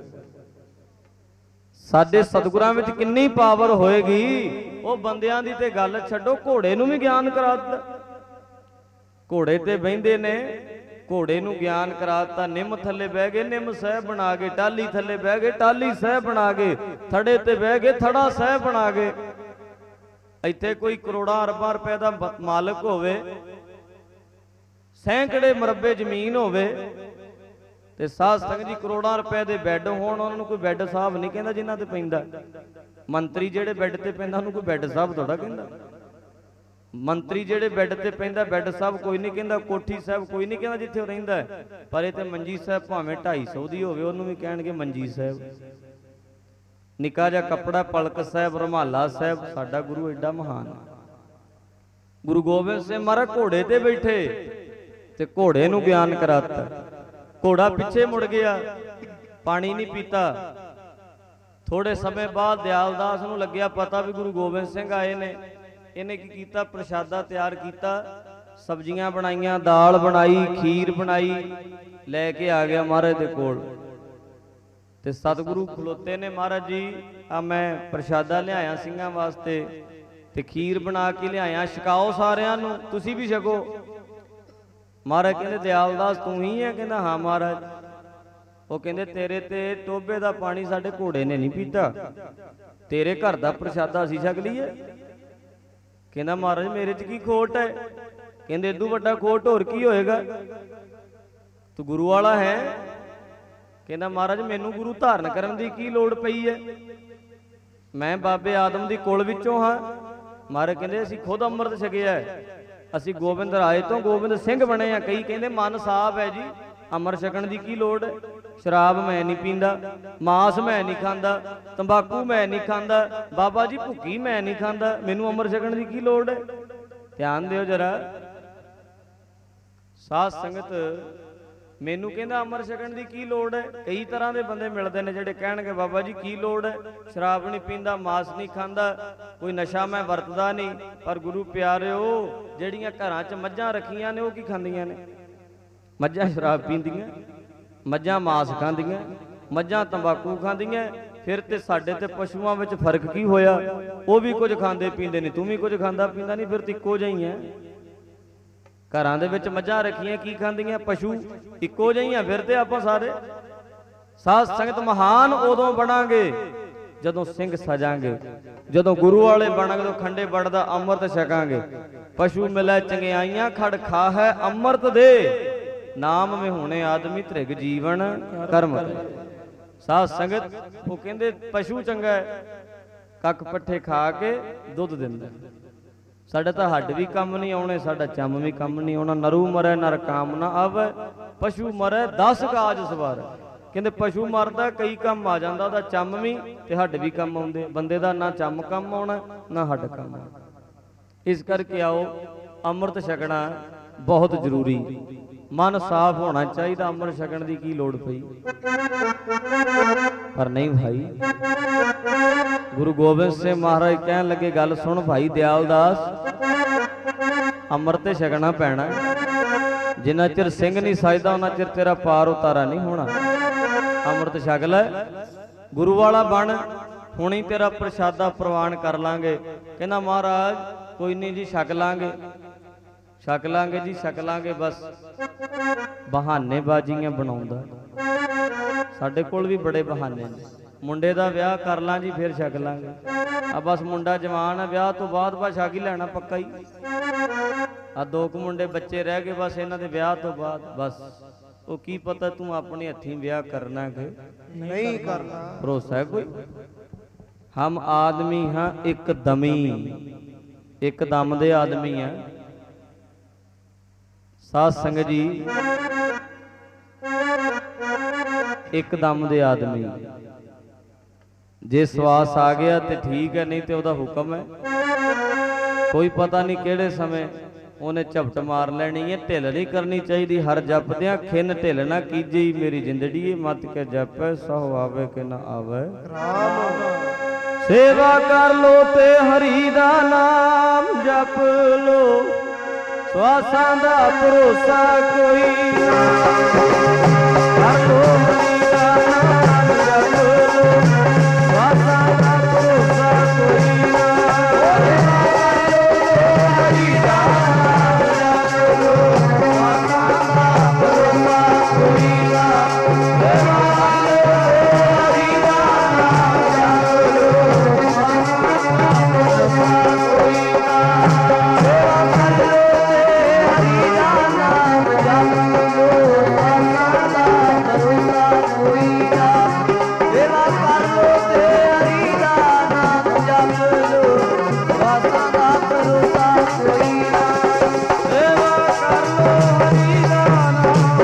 [SPEAKER 1] ਸਾਡੇ ਸਤਿਗੁਰਾਂ ਵਿੱਚ ਕਿੰਨੀ ਪਾਵਰ ਹੋਏਗੀ। ਉਹ ਬੰਦਿਆਂ ਦੀ ਤੇ ਗੱਲ ਛੱਡੋ, ਘੋੜੇ ਨੂੰ ਵੀ ਗਿਆਨ ਕਰਾ ਦਿੱਤਾ। ਘੋੜੇ ਤੇ ਬਹਿੰਦੇ ਨੇ, ਘੋੜੇ ਨੂੰ ਗਿਆਨ ਕਰਾ ਦਿੱਤਾ। ਨਿੰਮ ਥੱਲੇ ਬਹਿ ਗਏ, ਨਿੰਮ ਸਾਹਿਬ ਬਣਾ ਗਏ। ਟਾਹਲੀ ਥੱਲੇ ਬਹਿ ਗਏ, ਟਾਹਲੀ ਸਾਹਿਬ ਬਣਾ ਗਏ। ਥੜੇ ਤੇ ਬਹਿ ਗਏ, ਥੜਾ ਸਾਹਿਬ ਬਣਾ ਗਏ। ਇੱਥੇ ਕੋਈ ਕਰੋੜਾਂ ਅਰਬਾਂ ਰੁਪਏ ਦਾ ਮਾਲਕ ਹੋਵੇ, ਸੈਂਕੜੇ ਮਰਬੇ ਜ਼ਮੀਨ ਹੋਵੇ, ਤੇ ਸਾਧ ਸੰਗਤ ਜੀ ਕਰੋੜਾਂ ਰੁਪਏ ਦੇ ਬੈੱਡ ਹੋਣ, ਉਹਨਾਂ ਨੂੰ ਕੋਈ ਬੈੱਡ ਸਾਹਿਬ ਨਹੀਂ ਕਹਿੰਦਾ ਜਿਨ੍ਹਾਂ ਤੇ ਪੈਂਦਾ। ਮੰਤਰੀ ਜਿਹੜੇ ਬੈੱਡ ਤੇ ਪੈਂਦਾ ਉਹਨੂੰ ਕੋਈ ਬੈੱਡ ਸਾਹਿਬ ਥੋੜਾ ਕਹਿੰਦਾ। ਮੰਤਰੀ ਜਿਹੜੇ ਬੈੱਡ ਤੇ ਪੈਂਦਾ ਬੈੱਡ ਸਾਹਿਬ ਕੋਈ ਨਹੀਂ ਕਹਿੰਦਾ। ਕੋਠੀ ਸਾਹਿਬ ਕੋਈ ਨਹੀਂ ਕਹਿੰਦਾ ਜਿੱਥੇ ਉਹ ਰਹਿੰਦਾ। ਪਰ ਇਹ ਤੇ ਮੰਜੀ ਸਾਹਿਬ ਭਾਵੇਂ 250 ਦੀ ਹੋਵੇ ਉਹਨੂੰ ਵੀ ਕਹਿਣਗੇ ਮੰਜੀ ਸਾਹਿਬ। ਨਿੱਕਾ ਜਿਹਾ ਕੱਪੜਾ ਪਲਕ ਸਾਹਿਬ, ਰੁਮਾਲਾ ਸਾਹਿਬ। ਸਾਡਾ ਗੁਰੂ ਐਡਾ ਮਹਾਨ ਹੈ। ਗੁਰੂ ਗੋਬਿੰਦ ਸਿੰਘ ਮਹਾਰਾਜ ਘੋੜੇ ਤੇ ਬੈਠੇ ਤੇ ਘੋੜੇ ਨੂੰ ਗਿਆਨ ਕਰਾਤਾ। ਘੋੜਾ ਪਿੱਛੇ ਮੁੜ ਗਿਆ, ਪਾਣੀ ਨਹੀਂ ਪੀਤਾ। ਥੋੜੇ ਸਮੇਂ ਬਾਅਦ ਦਿਆਲਦਾਸ ਨੂੰ ਲੱਗਿਆ ਪਤਾ ਵੀ ਗੁਰੂ ਗੋਬਿੰਦ ਸਿੰਘ ਆਏ ਨੇ। ਇਹਨੇ ਕੀ ਕੀਤਾ? ਪ੍ਰਸ਼ਾਦਾ ਤਿਆਰ ਕੀਤਾ, ਸਬਜ਼ੀਆਂ ਬਣਾਈਆਂ, ਦਾਲ ਬਣਾਈ, ਖੀਰ ਬਣਾਈ, ਲੈ ਕੇ ਆ ਗਿਆ ਮਹਾਰਾਜ ਦੇ ਕੋਲ। ਤੇ ਸਤਿਗੁਰੂ ਖਲੋਤੇ ਨੇ, ਮਹਾਰਾਜ ਜੀ ਆ ਮੈਂ ਪ੍ਰਸ਼ਾਦਾ ਲਿਆਇਆ ਸਿੰਘਾਂ ਵਾਸਤੇ ਤੇ ਖੀਰ ਬਣਾ ਕੇ ਲਿਆਇਆ, ਛਕਾਓ ਸਾਰਿਆਂ ਨੂੰ, ਤੁਸੀਂ ਵੀ ਛਕੋ। ਮਹਾਰਾਜ ਕਹਿੰਦੇ ਦਿਆਲਦਾਸ ਤੂੰ ਹੀ ਹੈ? ਕਹਿੰਦਾ ਹਾਂ ਮਹਾਰਾਜ। ਉਹ ਕਹਿੰਦੇ ਤੇਰੇ ਤੇ ਟੋਬੇ ਦਾ ਪਾਣੀ ਸਾਡੇ ਘੋੜੇ ਨੇ ਨਹੀਂ ਪੀਤਾ, ਤੇਰੇ ਘਰ ਦਾ ਪ੍ਰਸ਼ਾਦਾ ਅਸੀਂ ਛਕ ਲਈਏ। ਕਹਿੰਦਾ ਮਹਾਰਾਜ ਮੇਰੇ 'ਚ ਕੀ ਖੋਟ ਹੈ? ਕਹਿੰਦੇ ਇਦੋਂ ਵੱਡਾ ਖੋਟ ਹੋਰ ਕੀ ਹੋਏਗਾ? ਤੂੰ ਗੁਰੂ ਵਾਲਾ ਹੈ। ਕਹਿੰਦਾ ਮਹਾਰਾਜ ਮੈਨੂੰ ਗੁਰੂ ਧਾਰਨ ਕਰਨ ਦੀ ਕੀ ਲੋੜ ਪਈ ਹੈ? ਮੈਂ ਬਾਬੇ ਆਦਮ ਦੀ ਕੁਲ ਵਿੱਚੋਂ ਹਾਂ। ਮਹਾਰਾਜ ਕਹਿੰਦੇ ਅਸੀਂ ਖੁਦ ਅੰਮ੍ਰਿਤ ਛਕਿਆ, ਅਸੀਂ ਗੋਬਿੰਦ ਰਾਏ ਤੋਂ ਗੋਬਿੰਦ ਸਿੰਘ ਬਣੇ ਆ। ਕਈ ਕਹਿੰਦੇ ਮਨ ਸਾਫ਼ ਹੈ ਜੀ, ਅੰਮ੍ਰਿਤ ਛਕਣ ਦੀ ਕੀ ਲੋੜ ਹੈ? ਸ਼ਰਾਬ ਮੈਂ ਨਹੀਂ ਪੀਂਦਾ, ਮਾਸ ਮੈਂ ਨਹੀਂ ਖਾਂਦਾ, ਤੰਬਾਕੂ ਮੈਂ ਨਹੀਂ ਖਾਂਦਾ, ਬਾਬਾ ਜੀ ਭੁੱਕੀ ਮੈਂ ਨਹੀਂ ਖਾਂਦਾ, ਮੈਨੂੰ ਅੰਮ੍ਰਿਤ ਛਕਣ ਦੀ ਕੀ ਲੋੜ ਹੈ? ਧਿਆਨ ਦਿਓ ਜਰਾ। ਸਾਧ ਸੰਗਤ ਮੈਨੂੰ ਕਹਿੰਦਾ ਅੰਮ੍ਰਿਤ ਛਕਣ ਦੀ ਕੀ ਲੋੜ ਹੈ? ਕਈ ਤਰ੍ਹਾਂ ਦੇ ਬੰਦੇ ਮਿਲਦੇ ਨੇ ਜਿਹੜੇ ਕਹਿਣਗੇ ਬਾਬਾ ਜੀ ਕੀ ਲੋੜ ਹੈ? ਸ਼ਰਾਬ ਨਹੀਂ ਪੀਂਦਾ, ਮਾਸ ਨਹੀਂ ਖਾਂਦਾ, ਕੋਈ ਨਸ਼ਾ ਮੈਂ ਵਰਤਦਾ ਨਹੀਂ। ਪਰ ਗੁਰੂ ਪਿਆਰਿਓ, ਜਿਹੜੀਆਂ ਘਰਾਂ 'ਚ ਮੱਝਾਂ ਰੱਖੀਆਂ ਨੇ ਉਹ ਕੀ ਖਾਂਦੀਆਂ ਨੇ? ਮੱਝਾਂ ਸ਼ਰਾਬ ਪੀਂਦੀਆਂ, ਮੱਝਾਂ ਮਾਸ ਖਾਂਦੀਆਂ, ਮੱਝਾਂ ਤੰਬਾਕੂ ਖਾਂਦੀਆਂ। ਫਿਰ ਤੇ ਸਾਡੇ ਤੇ ਪਸ਼ੂਆਂ ਵਿੱਚ ਫਰਕ ਕੀ ਹੋਇਆ? ਉਹ ਵੀ ਕੁਝ ਖਾਂਦੇ ਪੀਂਦੇ ਨੇ, ਤੂੰ ਵੀ ਕੁਝ ਖਾਂਦਾ ਪੀਂਦਾ ਨਹੀਂ, ਫਿਰ ਤੇ ਇੱਕੋ ਜਿਹਾ ਹੀ ਹੈ। ਘਰਾਂ ਦੇ ਵਿੱਚ ਮੱਝਾਂ ਰੱਖੀਆਂ ਕੀ ਖਾਂਦੀਆਂ? ਪਸ਼ੂ। ਇੱਕੋ ਜਿਹੀਆਂ ਫਿਰ ਤੇ ਆਪਾਂ ਸਾਰੇ। ਸਾਧ ਸੰਗਤ ਮਹਾਨ ਉਦੋਂ ਬਣਾਂਗੇ ਜਦੋਂ ਸਿੰਘ ਸਜਾਂਗੇ, ਜਦੋਂ ਗੁਰੂ ਵਾਲੇ ਬਣਾਂਗੇ, ਜਦੋਂ ਖੰਡੇ ਬੜਦਾ ਅੰਮ੍ਰਿਤ ਛਕਾਂਗੇ। ਪਸ਼ੂ ਮਿਲੈ ਚੰਗਿਆਈਆਂ ਖੜ ਖਾ ਹੈ ਅੰਮ੍ਰਿਤ ਦੇ, ਨਾਮ ਮੇ ਹੋਣੇ ਆਦਮੀ ਧ੍ਰਿਗ ਜੀਵਨ ਕਰਮ। ਸਾਧ ਸੰਗਤ ਉਹ ਕਹਿੰਦੇ ਪਸ਼ੂ ਚੰਗਾ ਹੈ, ਕੱਖ ਪੱਠੇ ਖਾ ਕੇ ਦੁੱਧ ਦਿੰਦਾ। ਸਾਡਾ ਤਾਂ ਹੱਡ ਵੀ ਕੰਮ ਨਹੀਂ ਆਉਣੇ, ਸਾਡਾ ਚੰਮ ਵੀ ਕੰਮ ਨਹੀਂ ਆਉਣਾ। ਨਰੂ ਮਰੈ ਨਰ ਕਾਮ ਨਾ ਆਵੇ, ਪਸ਼ੂ ਮਰੈ 10 ਕਾਜ ਸਵਾਰ। ਕਹਿੰਦੇ ਪਸ਼ੂ ਮਰਦਾ ਕਈ ਕੰਮ ਆ ਜਾਂਦਾ, ਉਹਦਾ ਚੰਮ ਵੀ ਤੇ ਹੱਡ ਵੀ ਕੰਮ ਆਉਂਦੇ। ਬੰਦੇ ਦਾ ਨਾ ਚੰਮ ਕੰਮ ਆਉਣਾ ਨਾ ਹੱਡ ਕੰਮ ਆਉਣਾ। ਇਸ ਕਰਕੇ ਆਓ ਅੰਮ੍ਰਿਤ ਛਕਣਾ ਬਹੁਤ ਜ਼ਰੂਰੀ। ਮਨ ਸਾਫ਼ ਹੋਣਾ ਚਾਹੀਦਾ। ਅੰਮ੍ਰਿਤ ਛਕਣ ਦੀ ਕੀ ਲੋੜ ਪਈ? ਪਰ ਨਹੀਂ ਭਾਈ। ਗੁਰੂ ਗੋਬਿੰਦ ਸਿੰਘ ਮਹਾਰਾਜ ਕਹਿਣ ਲੱਗੇ ਗੱਲ ਸੁਣ ਭਾਈ ਦਿਆਲਦਾਸ, ਅੰਮ੍ਰਿਤ ਛਕਣਾ ਪੈਣਾ। ਜਿੰਨਾ ਚਿਰ ਸਿੰਘ ਨਹੀਂ ਸਜਦਾ ਉਹਨਾਂ ਚਿਰ ਤੇਰਾ ਪਾਰ ਉਤਾਰਾ ਨਹੀਂ ਹੋਣਾ। ਅੰਮ੍ਰਿਤ ਛਕ ਲੈ, ਗੁਰੂ ਵਾਲਾ ਬਣ, ਹੁਣੀ ਤੇਰਾ ਪ੍ਰਸ਼ਾਦਾ ਪ੍ਰਵਾਨ ਕਰ ਲਾਂਗੇ। ਕਹਿੰਦਾ ਮਹਾਰਾਜ ਕੋਈ ਨਹੀਂ ਜੀ, ਛਕ ਲਾਂਗੇ, ਛਕ ਲਾਂਗੇ ਜੀ, ਛਕ ਲਾਂਗੇ। ਬਸ ਬਹਾਨੇ ਬਾਜ਼ੀਆਂ ਬਣਾਉਂਦਾ। ਸਾਡੇ ਕੋਲ ਵੀ ਬੜੇ ਬਹਾਨੇ ਨੇ। ਮੁੰਡੇ ਦਾ ਵਿਆਹ ਕਰ ਲਾਂ ਜੀ ਫਿਰ ਛਕ ਲਾਂਗੇ। ਆ ਬਸ ਮੁੰਡਾ ਜਵਾਨ ਹੈ, ਵਿਆਹ ਤੋਂ ਬਾਅਦ ਬਸ ਛਕ ਹੀ ਲੈਣਾ ਪੱਕਾ ਹੀ। ਆ 2 ਕੁ ਮੁੰਡੇ ਬੱਚੇ ਰਹਿ ਗਏ ਬਸ ਇਹਨਾਂ ਦੇ ਵਿਆਹ ਤੋਂ ਬਾਅਦ। ਬਸ ਉਹ ਕੀ ਪਤਾ ਤੂੰ ਆਪਣੇ ਹੱਥੀਂ ਵਿਆਹ ਕਰਨਾ ਕਿ
[SPEAKER 2] ਨਹੀਂ ਕਰਨਾ,
[SPEAKER 1] ਭਰੋਸਾ ਹੈ ਕੋਈ? ਹਮ ਆਦਮੀ ਹਾਂ ਇੱਕ ਦਮੀ, ਇੱਕ ਦਮ ਦੇ ਆਦਮੀ ਆ। ਸਾਧ ਸੰਗਤ ਜੀ ਇੱਕ ਦਮ ਦੇ ਆਦਮੀ। ਜੇ ਸਵਾਸ ਆ ਗਿਆ ਤੇ ਠੀਕ ਹੈ, ਨਹੀਂ ਤੇ ਉਹਦਾ ਹੁਕਮ ਹੈ। ਕੋਈ ਪਤਾ ਨਹੀਂ ਕਿਹੜੇ ਸਮੇਂ ਉਹਨੇ ਝਪਟ ਮਾਰ ਲੈਣੀ ਹੈ। ਢਿੱਲ ਨਹੀਂ ਕਰਨੀ ਚਾਹੀਦੀ। ਹਰ ਜਪਦਿਆਂ ਖਿੰਨ ਢਿੱਲ ਨਾ ਕੀਜੀ, ਮੇਰੀ ਜਿੰਦੜੀ ਮਤ ਕੇ ਜਪੈ ਸਹੁ ਆਵੇ ਕਿ ਨਾ ਆਵੇ। सेवा कर लो ते हरि दा नाम जप लो, श्वासां दा भरोसा कोई ना। कर लो हरि दा नाम जप लो, श्वासां दा भरोसा कोई ना। हरि दा नाम जप लो, श्वासां दा भरोसा कोई ना। सेवा कर लो हरि दा नाम जप लो, कोई ना। सेवा कर लो हरि दा नाम जप लो, श्वासां दा भरोसा कोई ना। सेवा कर लो हरि दा नाम जप लो, श्वासां दा भरोसा कोई ना। सेवा कर लो हरि दा नाम,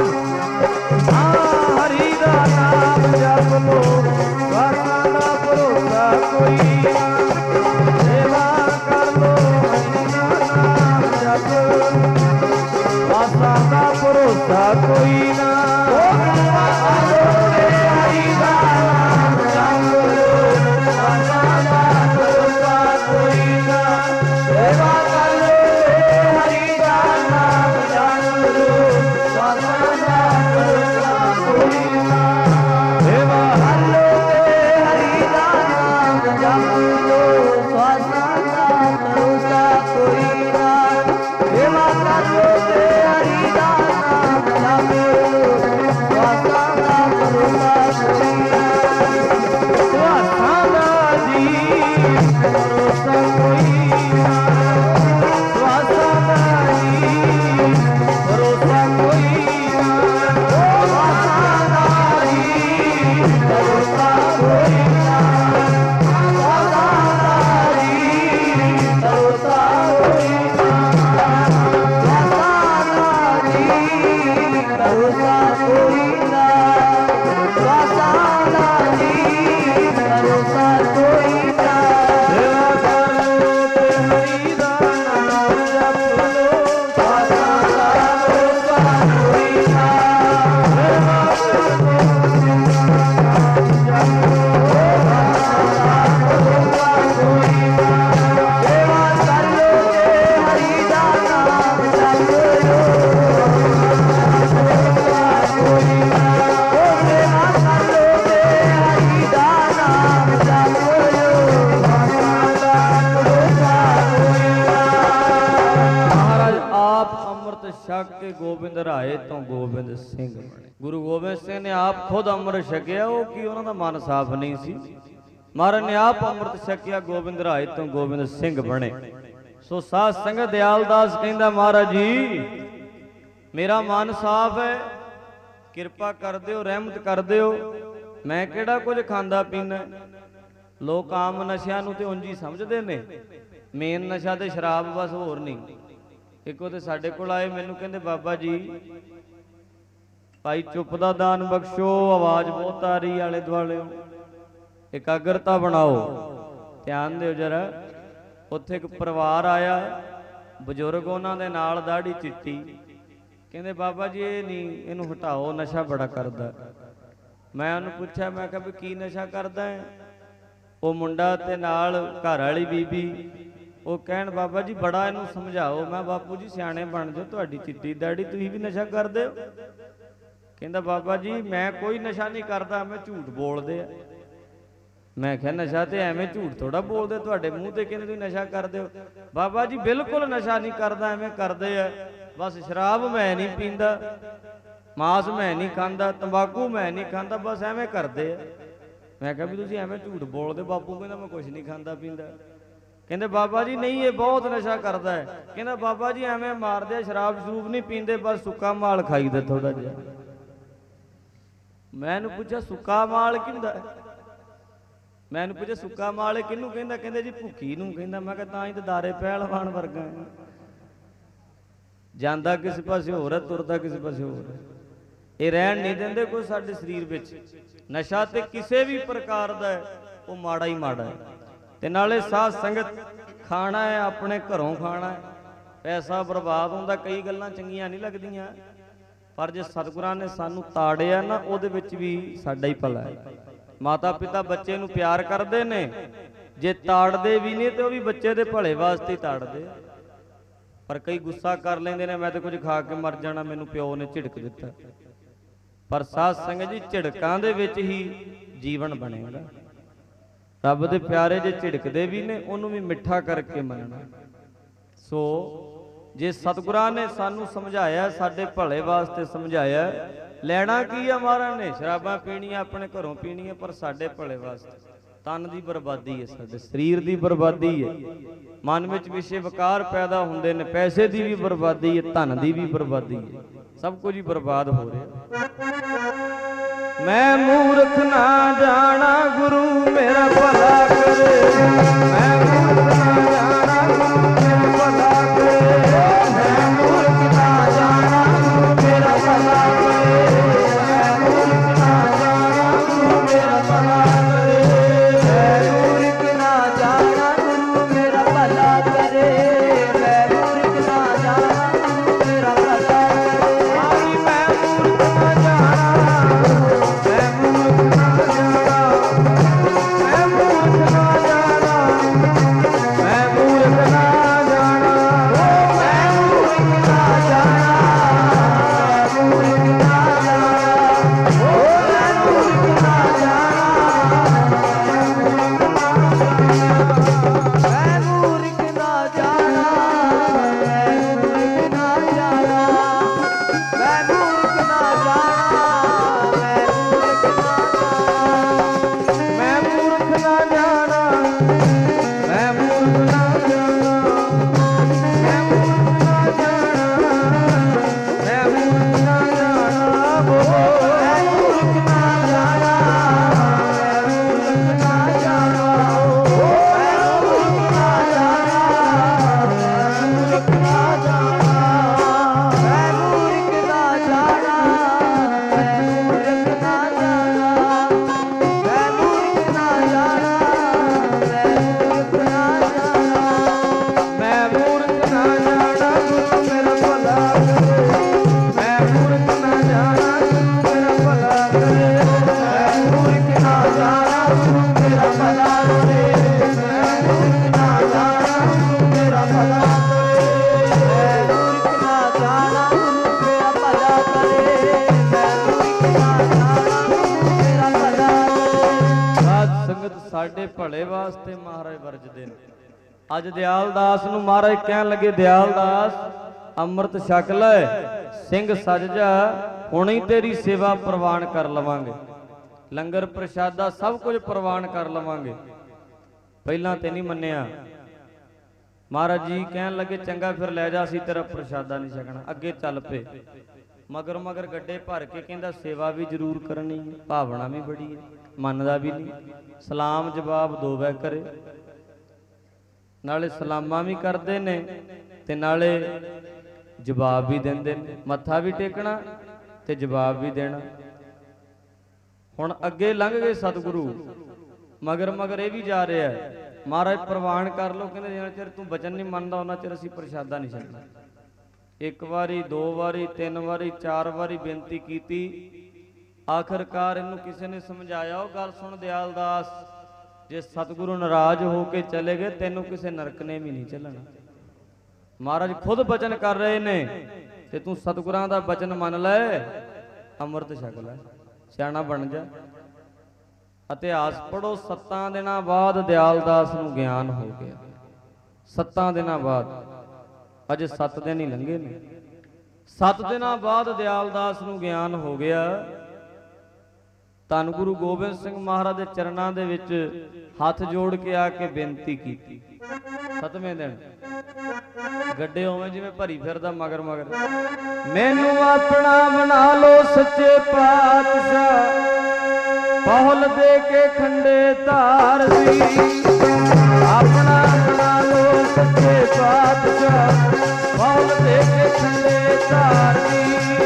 [SPEAKER 1] हरि दा नाम जप लो, श्वासां दा भरोसा कोई ना। सेवा कर लो हरि दा नाम जप लो, श्वासां दा भरोसा कोई ना। सेवा कर लो हरि दा नाम जप लो, श्वासां दा भरोसा कोई ना। सेवा कर लो हरि दा नाम जप लो, श्वासां दा भरोसा कोई ना। सेवा कर लो हरि दा नाम जप लो, श्वासां दा भरोसा कोई ना। सेवा कर लो हरि दा नाम जप लो, श्वासां दा भरोसा कोई ना। श्वासां दा जी भरोसा कोई ना, श्वासां दा जी भरोसा कोई ना। श्वासां दा जी भरोसा कोई ना, श्वासां दा जी भरोसा कोई ना। श्वासां दा जी भरोसा कोई ना, श्वासां दा जी भरोसा कोई ना। सेवा कर लो ते हरि दा नाम जप लो, श्वासां दा भरोसा कोई ना। सेवा कर लो हरि दा नाम जप लो, श्वासां दा भरोसा कोई ना। सेवा कर लो हरि दा नाम जप लो, कोई ना। सेवा कर लो हरि दा नाम जप लो, श्वासां दा भरोसा कोई ना। महाराज आप ਅੰਮ੍ਰਿਤ ਛਕ ਕੇ ਗੋਬਿੰਦ ਰਾਏ ਤੋਂ ਗੋਬਿੰਦ ਸਿੰਘ ਬਣੇ। ਗੁਰੂ ਗੋਬਿੰਦ ਸਿੰਘ ਨੇ ਆਪ ਖੁਦ ਅੰਮ੍ਰਿਤ ਛਕਿਆ, ਉਹ ਕੀ ਉਹਨਾਂ ਦਾ ਮਨ ਸਾਫ਼ ਨਹੀਂ ਸੀ। ਮਹਾਰਾਜ ਨੇ ਆਪ ਅੰਮ੍ਰਿਤ ਛਕਿਆ, ਗੋਬਿੰਦ ਰਾਏ ਤੋਂ ਗੋਬਿੰਦ ਸਿੰਘ ਬਣੇ। ਸੋ ਸਾਧ ਸੰਗਤ ਦਿਆਲਦਾਸ ਕਹਿੰਦਾ ਮਹਾਰਾਜ ਜੀ ਮੇਰਾ ਮਨ ਸਾਫ਼ ਹੈ, ਕਿਰਪਾ ਕਰ ਦਿਓ, ਰਹਿਮਤ ਕਰ ਦਿਓ। ਮੈਂ ਕਿਹੜਾ ਕੁਝ ਖਾਂਦਾ ਪੀਂਦਾ। ਲੋਕ ਆਮ ਨਸ਼ਿਆਂ ਨੂੰ ਤੇ ਉਂਝ ਹੀ ਸਮਝਦੇ ਨੇ, ਮੇਨ ਨਸ਼ਾ ਤੇ ਸ਼ਰਾਬ ਬਸ, ਹੋਰ ਨਹੀਂ। ਇੱਕ ਉਹ ਤੇ ਸਾਡੇ ਕੋਲ ਆਏ, ਮੈਨੂੰ ਕਹਿੰਦੇ ਬਾਬਾ ਜੀ ਭਾਈ ਚੁੱਪ ਦਾ ਦਾਨ ਬਖਸ਼ੋ, ਆਵਾਜ਼ ਬਹੁਤ ਆ ਰਹੀ ਆਲੇ ਦੁਆਲੇ, ਇਕਾਗਰਤਾ ਬਣਾਓ, ਧਿਆਨ ਦਿਓ ਜਰਾ। ਉੱਥੇ ਇੱਕ ਪਰਿਵਾਰ ਆਇਆ, ਬਜ਼ੁਰਗ ਉਹਨਾਂ ਦੇ ਨਾਲ, ਦਾੜੀ ਚਿੱਟੀ। ਕਹਿੰਦੇ ਬਾਬਾ ਜੀ ਇਹ ਨਹੀਂ, ਇਹਨੂੰ ਹਟਾਓ, ਨਸ਼ਾ ਬੜਾ ਕਰਦਾ। ਮੈਂ ਉਹਨੂੰ ਪੁੱਛਿਆ, ਮੈਂ ਕਿਹਾ ਵੀ ਕੀ ਨਸ਼ਾ ਕਰਦਾ ਹੈ? ਉਹ ਮੁੰਡਾ ਤੇ ਨਾਲ ਘਰ ਵਾਲੀ ਬੀਬੀ, ਉਹ ਕਹਿਣ ਬਾਬਾ ਜੀ ਬੜਾ ਇਹਨੂੰ ਸਮਝਾਓ। ਮੈਂ ਬਾਪੂ ਜੀ ਸਿਆਣੇ ਬਣ ਜਾਓ, ਤੁਹਾਡੀ ਚਿੱਟੀ ਦਾੜੀ, ਤੁਸੀਂ ਵੀ ਨਸ਼ਾ ਕਰਦੇ ਹੋ? ਕਹਿੰਦਾ ਬਾਬਾ ਜੀ ਮੈਂ ਕੋਈ ਨਸ਼ਾ ਨਹੀਂ ਕਰਦਾ, ਮੈਂ ਝੂਠ ਬੋਲਦੇ ਆ। ਮੈਂ ਕਿਹਾ ਨਸ਼ਾ ਤੇ ਐਵੇਂ ਝੂਠ ਥੋੜਾ ਬੋਲਦੇ, ਤੁਹਾਡੇ ਮੂੰਹ ਤੇ ਕਹਿੰਦੇ ਤੁਸੀਂ ਨਸ਼ਾ ਕਰਦੇ ਹੋ। ਬਾਬਾ ਜੀ ਬਿਲਕੁਲ ਨਸ਼ਾ ਨਹੀਂ ਕਰਦਾ, ਐਵੇਂ ਕਰਦੇ ਆ, ਬਸ ਸ਼ਰਾਬ ਮੈਂ ਨਹੀਂ ਪੀਂਦਾ, ਮਾਸ ਮੈਂ ਨਹੀਂ ਖਾਂਦਾ, ਤੰਬਾਕੂ ਮੈਂ ਨਹੀਂ ਖਾਂਦਾ, ਬਸ ਐਵੇਂ ਕਰਦੇ ਆ। ਮੈਂ ਕਿਹਾ ਵੀ ਤੁਸੀਂ ਐਵੇਂ ਝੂਠ ਬੋਲਦੇ। ਬਾਪੂ ਕਹਿੰਦਾ ਮੈਂ ਕੁਝ ਨਹੀਂ ਖਾਂਦਾ ਪੀਂਦਾ। ਕਹਿੰਦੇ ਬਾਬਾ ਜੀ ਨਹੀਂ, ਇਹ ਬਹੁਤ ਨਸ਼ਾ ਕਰਦਾ ਹੈ। ਕਹਿੰਦਾ ਬਾਬਾ ਜੀ ਐਵੇਂ ਮਾਰਦੇ ਆ, ਸ਼ਰਾਬ ਸ਼ਰੂਬ ਨਹੀਂ ਪੀਂਦੇ, ਬਸ ਸੁੱਕਾ ਮਾਲ ਖਾਈਦਾ ਥੋੜਾ ਜਿਹਾ। ਮੈਂ ਇਹਨੂੰ ਪੁੱਛਿਆ ਸੁੱਕਾ ਮਾਲ ਕੀ ਹੁੰਦਾ? ਮੈਂ ਇਹਨੂੰ ਪੁੱਛਿਆ ਸੁੱਕਾ ਮਾਲ ਕਿਹਨੂੰ ਕਹਿੰਦਾ? ਕਹਿੰਦੇ ਜੀ ਭੁੱਖੀ ਨੂੰ ਕਹਿੰਦਾ। ਮੈਂ ਕਿਹਾ ਤਾਂ ਹੀ ਤਾਂ ਦਾਰੇ ਪਹਿਲਵਾਨ ਵਰਗਾ ਹੈ, ਜਾਂਦਾ ਕਿਸੇ ਪਾਸੇ ਹੋਰ ਹੈ, ਤੁਰਦਾ ਕਿਸੇ ਪਾਸੇ ਹੋਰ ਹੈ। ਇਹ ਰਹਿਣ ਨਹੀਂ ਦਿੰਦੇ ਕੋਈ ਸਾਡੇ ਸਰੀਰ ਵਿੱਚ। ਨਸ਼ਾ ਤੇ ਕਿਸੇ ਵੀ ਪ੍ਰਕਾਰ ਦਾ ਹੈ, ਉਹ ਮਾੜਾ ਹੀ ਮਾੜਾ ਹੈ। ਤੇ ਨਾਲੇ ਸਾਧ ਸੰਗਤ ਖਾਣਾ ਹੈ, ਆਪਣੇ ਘਰੋਂ ਖਾਣਾ ਹੈ, ਪੈਸਾ ਬਰਬਾਦ ਹੁੰਦਾ। ਕਈ ਗੱਲਾਂ ਚੰਗੀਆਂ ਨਹੀਂ ਲੱਗਦੀਆਂ, ਪਰ ਜੇ ਸਤਿਗੁਰਾਂ ਨੇ ਸਾਨੂੰ ਤਾੜਿਆ ਨਾ, ਉਹਦੇ ਵਿੱਚ ਵੀ ਸਾਡਾ ਹੀ ਭਲਾ ਹੈ। ਮਾਤਾ ਪਿਤਾ ਬੱਚੇ ਨੂੰ ਪਿਆਰ ਕਰਦੇ ਨੇ, ਜੇ ਤਾੜਦੇ ਵੀ ਨੇ ਤੇ ਉਹ ਵੀ ਬੱਚੇ ਦੇ ਭਲੇ ਵਾਸਤੇ ਹੀ ਤਾੜਦੇ। ਪਰ ਕਈ ਗੁੱਸਾ ਕਰ ਲੈਂਦੇ ਨੇ, ਮੈਂ ਤਾਂ ਕੁਝ ਖਾ ਕੇ ਮਰ ਜਾਣਾ, ਮੈਨੂੰ ਪਿਓ ਨੇ ਝਿੜਕ ਦਿੱਤਾ। ਪਰ ਸਾਧ ਸੰਗਤ ਜੀ, ਝਿੜਕਾਂ ਦੇ ਵਿੱਚ ਹੀ ਜੀਵਨ ਬਣੇਗਾ। ਰੱਬ ਦੇ ਪਿਆਰੇ ਜੇ ਝਿੜਕਦੇ ਵੀ ਨੇ, ਉਹਨੂੰ ਵੀ ਮਿੱਠਾ ਕਰਕੇ ਮੰਨਣਾ। ਸੋ ਜੇ ਸਤਿਗੁਰਾਂ ਨੇ ਸਾਨੂੰ ਸਮਝਾਇਆ, ਸਾਡੇ ਭਲੇ ਵਾਸਤੇ ਸਮਝਾਇਆ, ਲੈਣਾ ਕੀ ਆ ਮਹਾਰਾਜ ਨੇ? ਸ਼ਰਾਬਾਂ ਪੀਣੀਆਂ, ਆਪਣੇ ਘਰੋਂ ਪੀਣੀਆਂ, ਪਰ ਸਾਡੇ ਭਲੇ ਵਾਸਤੇ। ਤਨ ਦੀ ਬਰਬਾਦੀ ਹੈ, ਸਾਡੇ ਸਰੀਰ ਦੀ ਬਰਬਾਦੀ ਹੈ, ਮਨ ਵਿੱਚ ਵਿਸ਼ੇ ਵਿਕਾਰ ਪੈਦਾ ਹੁੰਦੇ ਨੇ, ਪੈਸੇ ਦੀ ਵੀ ਬਰਬਾਦੀ ਹੈ, ਧਨ ਦੀ ਵੀ ਬਰਬਾਦੀ ਹੈ, ਸਭ ਕੁਝ ਹੀ ਬਰਬਾਦ ਹੋ ਰਿਹਾ। ਮੈਂ ਮੂਰਖ ਨਾ ਜਾਣਾ, ਗੁਰੂ ਮੇਰਾ ਭਲਾ ਕਰੇ। ਮੈਂ ਮੂਰਖ ਨਾ ਜਾਣਾ, ਗੁਰੂ ਮੇਰਾ ਭਲਾ ਕਰੇ। ਮੈਂ ਮੂਰਖ ਨਾ ਜਾਣਾ, ਗੁਰੂ ਮੇਰਾ ਭਲਾ ਕਰੇ। ਮੈਂ ਮੂਰਖ ਨਾ ਜਾਣਾ, ਗੁਰੂ ਮੇਰਾ ਭਲਾ ਕਰੇ।
[SPEAKER 2] ਮੈਂ ਮੂਰਖ ਨਾ ਜਾਣਾ, ਗੁਰੂ ਮੇਰਾ ਭਲਾ ਕਰੇ। ਮੈਂ ਮੂਰਖ ਨਾ ਜਾਣਾ, ਗੁਰੂ ਮੇਰਾ ਭਲਾ ਕਰੇ।
[SPEAKER 1] ਮੈਂ ਮੂਰਖ ਨਾ ਜਾਣਾ, ਮੈਂ ਮੂਰਖ ਨਾ ਜਾਣਾ, ਮੈਂ ਮੂਰਖ ਨਾ ਜਾਣਾ, ਮੈਂ ਮੂਰਖ ਨਾ ਜਾਣਾ,
[SPEAKER 2] ਮੈਂ ਮੂਰਖ ਨਾ ਜਾਣਾ, ਮੂਰਖ ਨਾ ਜਾਣਾ, ਮੈਂ ਮੂਰਖ ਨਾ ਜਾਣਾ, ਮੈਂ ਮੂਰਖ ਨਾ ਜਾਣਾ, ਮੈਂ ਮੂਰਖ ਨਾ ਜਾਣਾ, ਮੈਂ ਮੂਰਖ ਨਾ ਜਾਣਾ, ਮੈਂ ਮੂਰਖ ਨਾ ਜਾਣਾ।
[SPEAKER 1] ਮੈਂ ਮੂਰਖ ਨਾ ਜਾਣਾ, ਮੈਂ ਮੂਰਖ ਨਾ ਜਾਣਾ, ਮੈਂ ਮੂਰਖ ਨਾ ਜਾਣਾ, ਮੈਂ ਮੂਰਖ ਨਾ ਜਾਣਾ,
[SPEAKER 2] ਮੈਂ ਮੂਰਖ ਨਾ ਜਾਣਾ, ਮੈਂ ਮੂਰਖ ਨਾ ਜਾਣਾ, ਮੈਂ ਮੂਰਖ ਨਾ ਜਾਣਾ, ਮੈਂ ਮੂਰਖ ਨਾ ਜਾਣਾ, ਮੈਂ ਮੂਰਖ ਨਾ ਜਾਣਾ, ਮੈਂ ਮੂਰਖ ਨਾ ਜਾਣਾ, ਮੈਂ ਮੂਰਖ ਨਾ ਜਾਣਾ।
[SPEAKER 1] ਮੈਂ ਮੂਰਖ ਨਾ ਜਾਣਾ, ਗੁਰੂ ਮੇਰਾ ਭਲਾ ਕਰੇ। ਮੈਂ ਮੂਰਖ ਨਾ ਜਾਣਾ, ਗੁਰੂ ਮੇਰਾ ਭਲਾ ਕਰੇ।
[SPEAKER 2] ਮੈਂ ਮੂਰਖ ਨਾ ਜਾਣਾ, ਗੁਰੂ ਮੇਰਾ ਭਲਾ ਕਰੇ। ਮੈਂ ਮੂਰਖ ਨਾ ਜਾਣਾ, ਗੁਰੂ ਮੇਰਾ ਭਲਾ ਕਰੇ। ਮੈਂ ਮੂਰਖ ਨਾ ਜਾਣਾ, ਗੁਰੂ ਮੇਰਾ ਭਲਾ ਕਰੇ। ਮੈਂ ਮੂਰਖ ਨਾ ਜਾਣਾ, ਗੁਰੂ ਮੇਰਾ ਭਲਾ ਕਰੇ।
[SPEAKER 1] ਸਾਧ ਸੰਗਤ, ਸਾਡੇ ਭਲੇ ਵਾਸਤੇ ਮਹਾਰਾਜ ਵਰਜਦੇ ਨੇ। ਅੱਜ ਦਿਆਲ ਦਾਸ ਨੂੰ ਮਹਾਰਾਜ ਕਹਿਣ ਲੱਗੇ, ਦਿਆਲ ਦਾਸ ਅੰਮ੍ਰਿਤ ਛਕ ਲੈ, ਸਿੰਘ ਸਜ ਜਾ, ਹੁਣੇ ਹੀ ਤੇਰੀ ਸੇਵਾ ਪ੍ਰਵਾਨ ਕਰ ਲਵਾਂਗੇ, ਲੰਗਰ ਪ੍ਰਸ਼ਾਦਾ ਸਭ ਕੁਝ ਪ੍ਰਵਾਨ ਕਰ ਲਵਾਂਗੇ। ਪਹਿਲਾਂ ਤੇ ਨਹੀਂ ਮੰਨਿਆ। ਮਹਾਰਾਜ ਜੀ ਕਹਿਣ ਲੱਗੇ, ਚੰਗਾ ਫਿਰ ਲੈ ਜਾ, ਅਸੀਂ ਤੇਰਾ ਪ੍ਰਸ਼ਾਦਾ ਨਹੀਂ ਛਕਣਾ। ਅੱਗੇ ਚੱਲ ਪਏ, ਮਗਰ ਮਗਰ ਗੱਡੇ ਭਰ ਕੇ, ਕਹਿੰਦਾ ਸੇਵਾ ਵੀ ਜ਼ਰੂਰ ਕਰਨੀ ਹੈ, ਭਾਵਨਾ ਵੀ ਬੜੀ ਹੈ, ਮੰਨਦਾ ਵੀ ਨਹੀਂ। ਸਲਾਮ ਜਵਾਬ ਦੋ ਵੈ ਕਰੇ, ਨਾਲੇ ਸਲਾਮਾਂ ਵੀ ਕਰਦੇ ਨੇ ਤੇ ਨਾਲੇ ਜਵਾਬ ਵੀ ਦਿੰਦੇ ਨੇ, ਮੱਥਾ ਵੀ ਟੇਕਣਾ ਤੇ ਜਵਾਬ ਵੀ ਦੇਣਾ। ਹੁਣ ਅੱਗੇ ਲੰਘ ਗਏ ਸਤਿਗੁਰੂ, ਮਗਰ ਮਗਰ ਇਹ ਵੀ ਜਾ ਰਿਹਾ, ਮਹਾਰਾਜ ਪ੍ਰਵਾਨ ਕਰ ਲਓ। ਕਹਿੰਦੇ ਜਿੰਨਾ ਚਿਰ ਤੂੰ ਬਚਨ ਨਹੀਂ ਮੰਨਦਾ ਉਹਨਾਂ ਚਿਰ ਅਸੀਂ ਪ੍ਰਸ਼ਾਦਾ ਨਹੀਂ ਛਕਣਾ। ਇੱਕ ਵਾਰੀ, ਦੋ ਵਾਰੀ, ਤਿੰਨ ਵਾਰੀ, ਚਾਰ ਵਾਰੀ ਬੇਨਤੀ ਕੀਤੀ, ਆਖਰਕਾਰ ਇਹਨੂੰ ਕਿਸੇ ਨੇ ਸਮਝਾਇਆ, ਉਹ ਗੱਲ ਸੁਣ ਦਿਆਲ ਦਾਸ, ਜੇ ਸਤਿਗੁਰੂ ਨਾਰਾਜ਼ ਹੋ ਕੇ ਚਲੇ ਗਏ, ਤੈਨੂੰ ਕਿਸੇ ਨਰਕ ਨੇ ਵੀ ਨਹੀਂ ਚੱਲਣਾ। ਮਹਾਰਾਜ ਖੁਦ ਬਚਨ ਕਰ ਰਹੇ ਨੇ ਤੇ ਤੂੰ ਸਤਿਗੁਰਾਂ ਦਾ ਬਚਨ ਮੰਨ ਲੈ, ਅੰਮ੍ਰਿਤ ਛਕ ਲੈ, ਸਿਆਣਾ ਬਣ ਜਾ। ਇਤਿਹਾਸ ਪੜੋ, 7 ਦਿਨਾਂ ਬਾਅਦ ਦਿਆਲ ਦਾਸ ਨੂੰ ਗਿਆਨ ਹੋ ਗਿਆ। 7 ਦਿਨਾਂ ਬਾਅਦ, ਅਜੇ 7 ਦਿਨ ਹੀ ਲੰਘੇ ਨੇ। 7 ਦਿਨਾਂ ਬਾਅਦ ਦਿਆਲ ਦਾਸ ਨੂੰ ਗਿਆਨ ਹੋ ਗਿਆ। ਧੰਨ ਗੁਰੂ ਗੋਬਿੰਦ ਸਿੰਘ ਮਹਾਰਾਜ ਦੇ ਚਰਨਾਂ ਦੇ ਵਿੱਚ ਹੱਥ ਜੋੜ ਕੇ ਆ ਕੇ ਬੇਨਤੀ ਕੀਤੀ। 7ਵੇਂ ਦਿਨ ਗੱਡੇ ਉਵੇਂ ਜਿਵੇਂ ਭਰੀ ਫਿਰਦਾ ਮਗਰ ਮਗਰ, ਮੈਨੂੰ ਆਪਣਾ ਬਣਾ ਲੋ ਸੱਚੇ ਪਾਤਸ਼ਾਹ, ਬਹੁਲ ਦੇ ਕੇ ਖੰਡੇ ਧਾਰ ਦੀ। ਆਪਣਾ ਬਣਾ ਲੋ ਸੱਚੇ ਪਾਤਸ਼ਾਹ, ਬਹੁਲ ਦੇ ਕੇ ਖੰਡੇ ਧਾਰ ਦੀ।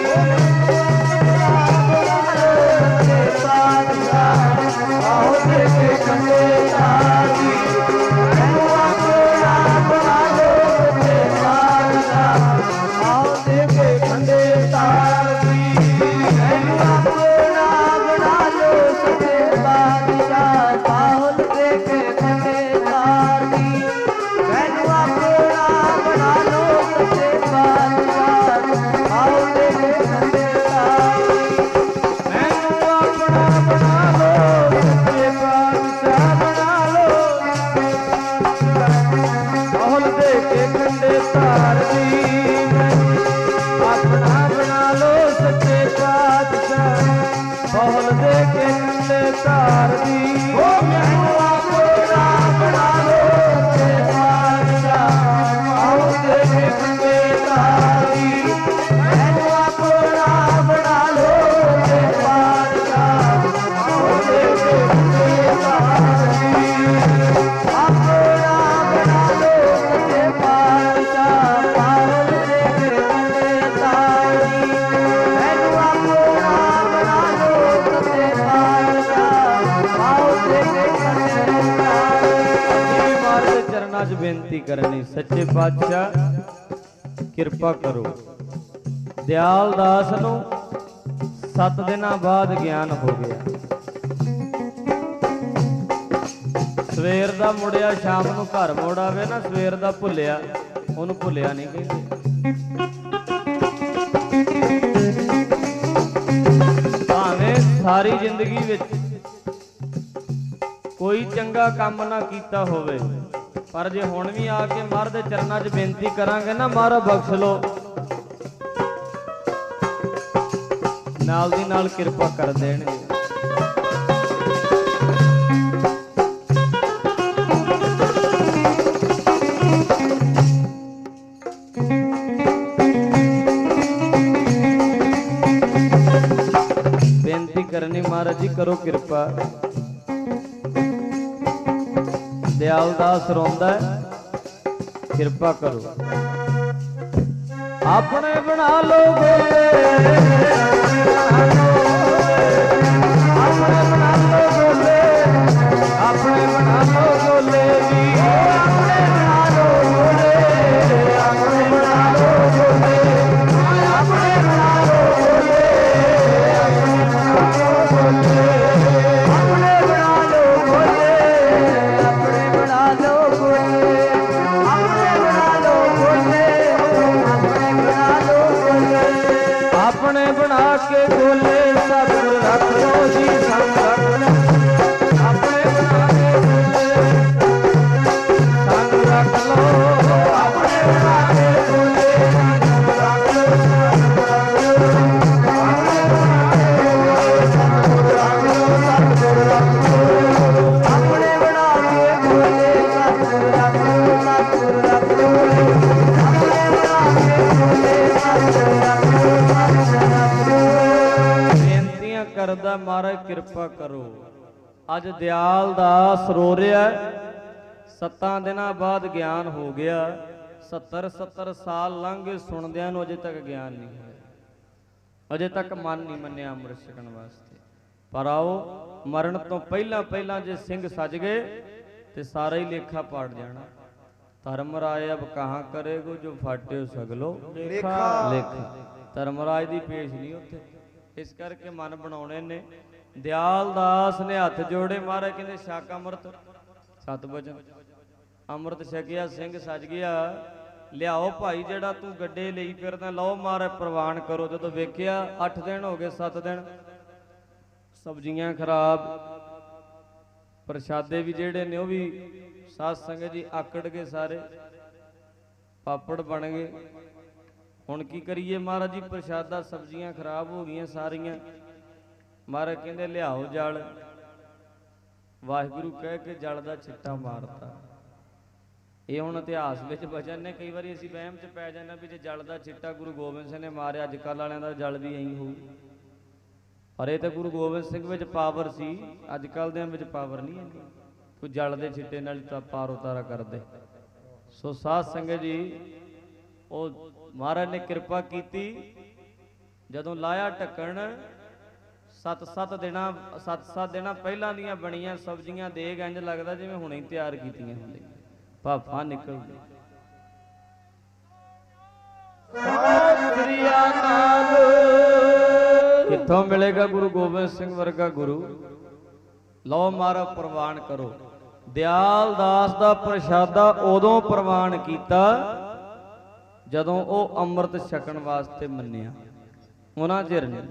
[SPEAKER 2] ਆਓ ਦੇ ਕੇ ਖੰਡੇ ਧਾਰ ਦੀ। ਮੈਨੂੰ ਆਪਣਾ ਬਣਾ ਲੋ ਸੱਚੇ ਪਾਤਸ਼ਾਹ, ਆਓ ਦੇ ਕੇ ਖੰਡੇ ਧਾਰ ਦੀ। ਮੈਨੂੰ ਆਪਣਾ ਬਣਾ ਲੋ ਸੱਚੇ ਪਾਤਸ਼ਾਹ, ਆਓ ਦੇ ਕੇ ਖੰਡੇ ਧਾਰ ਦੀ ਆਪਣਾ ਬਣਾ ਲੋ ਸੱਚੇ ਪਾਤਸ਼ਾਹ ਬੋਲ ਦੇ ਕੇ ਕੰਡੇ ਧਾਰ ਦੀ ਉਹ ਮੈਨੂੰ ਆਪਣਾ ਬਣਾ ਲੋ ਸੱਚੇ ਪਾਤਸ਼ਾਹ ਆਓ ਦੇ ਕੇ ਕੰਡੇ ਧਾਰ ਦੀ ਮੈਨੂੰ ਆਪਣਾ ਬਣਾ ਲੋ ਸੱਚੇ ਪਾਤਸ਼ਾਹ ਆਓ ਦੇ ਕੇ ਕੰਡੇ ਧਾਰ ਦੀ ਆਪਣਾ ਬਣਾ ਲੋ ਸੱਚੇ ਪਾਤਸ਼ਾਹ ਪਾਵਨ ਦੇ ਕੇ ਕੰਡੇ ਧਾਰ ਦੀ ਮੈਨੂੰ ਆਪਣਾ ਬਣਾ ਲੋ ਸੱਚੇ ਪਾਤਸ਼ਾਹ ਆਓ ਦੇ ਕੇ ਕੰਡੇ ਧਾਰ ਦੀ
[SPEAKER 1] ਮਹਾਰਾਜ ਦੇ ਚਰਨਾਂ 'ਚ ਬੇਨਤੀ ਕਰਨੀ ਸੱਚੇ ਪਾਤਸ਼ਾਹ ਕਿਰਪਾ ਕਰੋ। ਦਿਆਲ ਦਾਸ ਨੂੰ 7 ਦਿਨਾਂ ਬਾਅਦ ਗਿਆਨ ਹੋ ਗਿਆ। ਸਵੇਰ ਦਾ ਮੁੜਿਆ ਸ਼ਾਮ ਨੂੰ ਘਰ ਮੋੜ ਆਵੇ ਨਾ ਸਵੇਰ ਦਾ ਭੁੱਲਿਆ ਉਹਨੂੰ ਭੁੱਲਿਆ ਨਹੀਂ ਕਹਿੰਦੇ। ਭਾਵੇਂ ਸਾਰੀ ਜ਼ਿੰਦਗੀ ਵਿੱਚ ਕੋਈ ਚੰਗਾ ਕੰਮ ਨਾ ਕੀਤਾ ਹੋਵੇ ਪਰ ਜੇ ਹੁਣ ਵੀ ਆ ਕੇ ਮਹਾਰਾਜ ਦੇ ਚਰਨਾਂ 'ਚ ਬੇਨਤੀ ਕਰਾਂਗੇ ਨਾ ਮਹਾਰਾਜ ਬਖਸ਼ ਲੋ ਨਾਲ ਦੀ ਨਾਲ ਕਿਰਪਾ ਕਰ ਦੇਣਗੇ। ਬੇਨਤੀ ਕਰਨੀ ਮਹਾਰਾਜ ਜੀ ਕਰੋ ਕਿਰਪਾ। ਦਿਆਲ ਦਾਸ ਰੋਂਦਾ ਕਿਰਪਾ ਕਰੋ। ਆਪਣੇ ਬਣਾ ਲੋ ਗੋਲੇ ਆਪਣੇ ਬਣਾ ਲੋ ਗੋਲੇ ਆਪਣੇ ਬਣਾ ਲੋ ਗੋਲੇ ਜੀ ਆਪਣੇ ਬਣਾ ਲੋ ਗੋਲੇ ਆਪਣੇ ਬਣਾ ਲੋ ਗੋਲੇ ਆਪਣੇ ਬਣਾ ਲੋ ਗੋਲੇ ਆਪਣੇ ਬਣਾ ਲੋ ਗੋਲੇ
[SPEAKER 2] ਆਪਣੇ ਬਣਾ ਲੋ ਗੋਲੇ ਆਪਣੇ ਬਣਾ ਲੋ ਗੋਲੇ ਆਪਣੇ ਬਣਾ ਲੋ ਗੋਲੇ ਆਪਣੇ ਬਣਾ ਲੋ ਗੋਲੇ
[SPEAKER 1] ਆਪਣੇ ਬਣਾ ਕੇ ਗੋਲੇ ਸਭ ਰੱਖ ਲੋ ਜੀ ਸਭ ਰੱਖ ਲੋ ਆਪਣੇ ਬਣਾ ਕੇ ਗੋਲੇ ਸਭ ਰੱਖ ਲੋ
[SPEAKER 2] ਆਪਣੇ ਬਣਾ ਕੇ ਗੋਲੇ ਸਭ ਰੱਖ ਲੋ ਸਭ ਰੱਖ ਲੋ ਆਪਣੇ ਬਣਾ ਕੇ ਗੋਲੇ ਸਭ ਰੱਖ ਲੋ ਸਭ ਰੱਖ ਲੋ ਆਪਣੇ ਬਣਾ ਕੇ ਗੋਲੇ ਸਭ ਰੱਖ ਲੋ ਸਭ ਰੱਖ ਲੋ ਆਪਣੇ ਬਣਾ ਕੇ ਗੋਲੇ ਸਭ ਰੱਖ ਲੋ ਸਭ ਰੱਖ ਲੋ
[SPEAKER 1] ਬੇਨਤੀਆਂ ਕਰਦਾ ਮਹਾਰਾਜ ਕਿਰਪਾ ਕਰੋ। ਅੱਜ ਦਿਆਲ ਦਾਸ ਰੋ ਰਿਹਾ 7 ਦਿਨਾਂ ਬਾਅਦ ਗਿਆਨ ਹੋ ਗਿਆ। 70 ਸਾਲ ਲੰਘ ਗਏ ਸੁਣਦਿਆਂ ਨੂੰ ਅਜੇ ਤੱਕ ਗਿਆਨ ਨਹੀਂ ਹੋਇਆ। ਅਜੇ ਤੱਕ ਮਨ ਨਹੀਂ ਮੰਨਿਆ ਅੰਮ੍ਰਿਤ ਛਕਣ ਵਾਸਤੇ। ਪਰ ਆਓ ਮਰਨ ਤੋਂ ਪਹਿਲਾਂ ਜੇ ਸਿੰਘ ਸੱਜ ਗਏ ਤੇ ਸਾਰਾ ਹੀ ਲੇਖਾ ਪਾੜ ਜਾਣਾ। ਧਰਮਰਾਜ ਅਬ ਕਹਾਂ ਕਰੇਗੋ ਜੋ ਫਾਟਿਓ ਸਗਲੋ ਲੇਖਾ। ਧਰਮਰਾਜ ਦੀ ਪੇਸ਼ ਨਹੀਂ ਉੱਥੇ। ਇਸ ਕਰਕੇ ਮਨ ਬਣਾਉਣੇ ਨੇ। ਦਿਆਲ ਦਾਸ ਨੇ ਹੱਥ ਜੋੜੇ ਮਹਾਰਾਜ ਕਹਿੰਦੇ ਛਕ ਅੰਮ੍ਰਿਤ 7 ਵਚਨ ਅੰਮ੍ਰਿਤ ਛਕਿਆ ਸਿੰਘ ਸੱਜ ਗਿਆ। ਲਿਆਓ ਭਾਈ ਜਿਹੜਾ ਤੂੰ ਗੱਡੇ ਲਈ ਫਿਰਦਾ ਲਓ ਮਹਾਰਾਜ ਪ੍ਰਵਾਨ ਕਰੋ। ਜਦੋਂ ਵੇਖਿਆ 8 ਦਿਨ ਹੋ ਗਏ 7 ਦਿਨ ਸਬਜ਼ੀਆਂ ਖਰਾਬ ਪ੍ਰਸ਼ਾਦੇ ਵੀ ਜਿਹੜੇ ਨੇ ਉਹ ਵੀ ਸਾਧ ਸੰਗਤ ਜੀ ਆਕੜ ਗਏ ਸਾਰੇ ਪਾਪੜ ਬਣ ਗਏ। ਹੁਣ ਕੀ ਕਰੀਏ ਮਹਾਰਾਜ ਜੀ ਪ੍ਰਸ਼ਾਦਾ ਸਬਜ਼ੀਆਂ ਖਰਾਬ ਹੋ ਗਈਆਂ ਸਾਰੀਆਂ। ਮਹਾਰਾਜ ਕਹਿੰਦੇ ਲਿਆਓ ਜਲ। ਵਾਹਿਗੁਰੂ ਕਹਿ ਕੇ ਜਲ ਦਾ ਛਿੱਟਾ ਮਾਰਤਾ। ਇਹ ਹੁਣ ਇਤਿਹਾਸ ਵਿੱਚ ਵਚਨ ਨੇ। ਕਈ ਵਾਰੀ ਅਸੀਂ ਵਹਿਮ 'ਚ ਪੈ ਜਾਂਦੇ ਵੀ ਜੇ ਜਲ ਦਾ ਛਿੱਟਾ ਗੁਰੂ ਗੋਬਿੰਦ ਸਿੰਘ ਨੇ ਮਾਰਿਆ ਅੱਜ ਕੱਲ੍ਹ ਵਾਲਿਆਂ ਦਾ ਜਲ ਵੀ ਐਂ ਹੋਊ। ਪਰ ਇਹ ਤਾਂ ਗੁਰੂ ਗੋਬਿੰਦ ਸਿੰਘ ਵਿੱਚ ਪਾਵਰ ਸੀ। ਅੱਜ ਕੱਲ੍ਹ ਦਿਆਂ ਵਿੱਚ ਪਾਵਰ ਨਹੀਂ ਹੈ। ਕੋਈ ਜਲ ਦੇ ਛਿੱਟੇ ਨਾਲ ਤਾਂ ਪਾਰ ਉਤਾਰਾ ਕਰਦੇ। ਸੋ ਸਾਧ ਸੰਗਤ ਜੀ ਉਹ ਮਹਾਰਾਜ ਨੇ ਕਿਰਪਾ ਕੀਤੀ। ਜਦੋਂ ਲਾਇਆ ਢੱਕਣ 7 ਦਿਨਾਂ ਪਹਿਲਾਂ ਦੀਆਂ ਬਣੀਆਂ ਸਬਜ਼ੀਆਂ ਦੇਗ ਇੰਝ ਲੱਗਦਾ ਜਿਵੇਂ ਹੁਣੇ ਹੀ ਤਿਆਰ ਕੀਤੀਆਂ ਹੁੰਦੀਆਂ। ਭਾਫਾਂ ਨਿਕਲਦੀ।
[SPEAKER 2] ਸਤਿ ਸ੍ਰੀ ਅਕਾਲ।
[SPEAKER 1] ਕਿੱਥੋਂ ਮਿਲੇਗਾ ਗੁਰੂ ਗੋਬਿੰਦ ਸਿੰਘ ਵਰਗਾ ਗੁਰੂ। ਲਓ ਮਹਾਰਾਜ ਪ੍ਰਵਾਨ ਕਰੋ। ਦਿਆਲ ਦਾਸ ਦਾ ਪ੍ਰਸ਼ਾਦਾ ਉਦੋਂ ਪ੍ਰਵਾਨ ਕੀਤਾ ਜਦੋਂ ਉਹ ਅੰਮ੍ਰਿਤ ਛਕਣ ਵਾਸਤੇ ਮੰਨਿਆ। ਉਹਨਾਂ ਚਿਰ ਨਹੀਂ।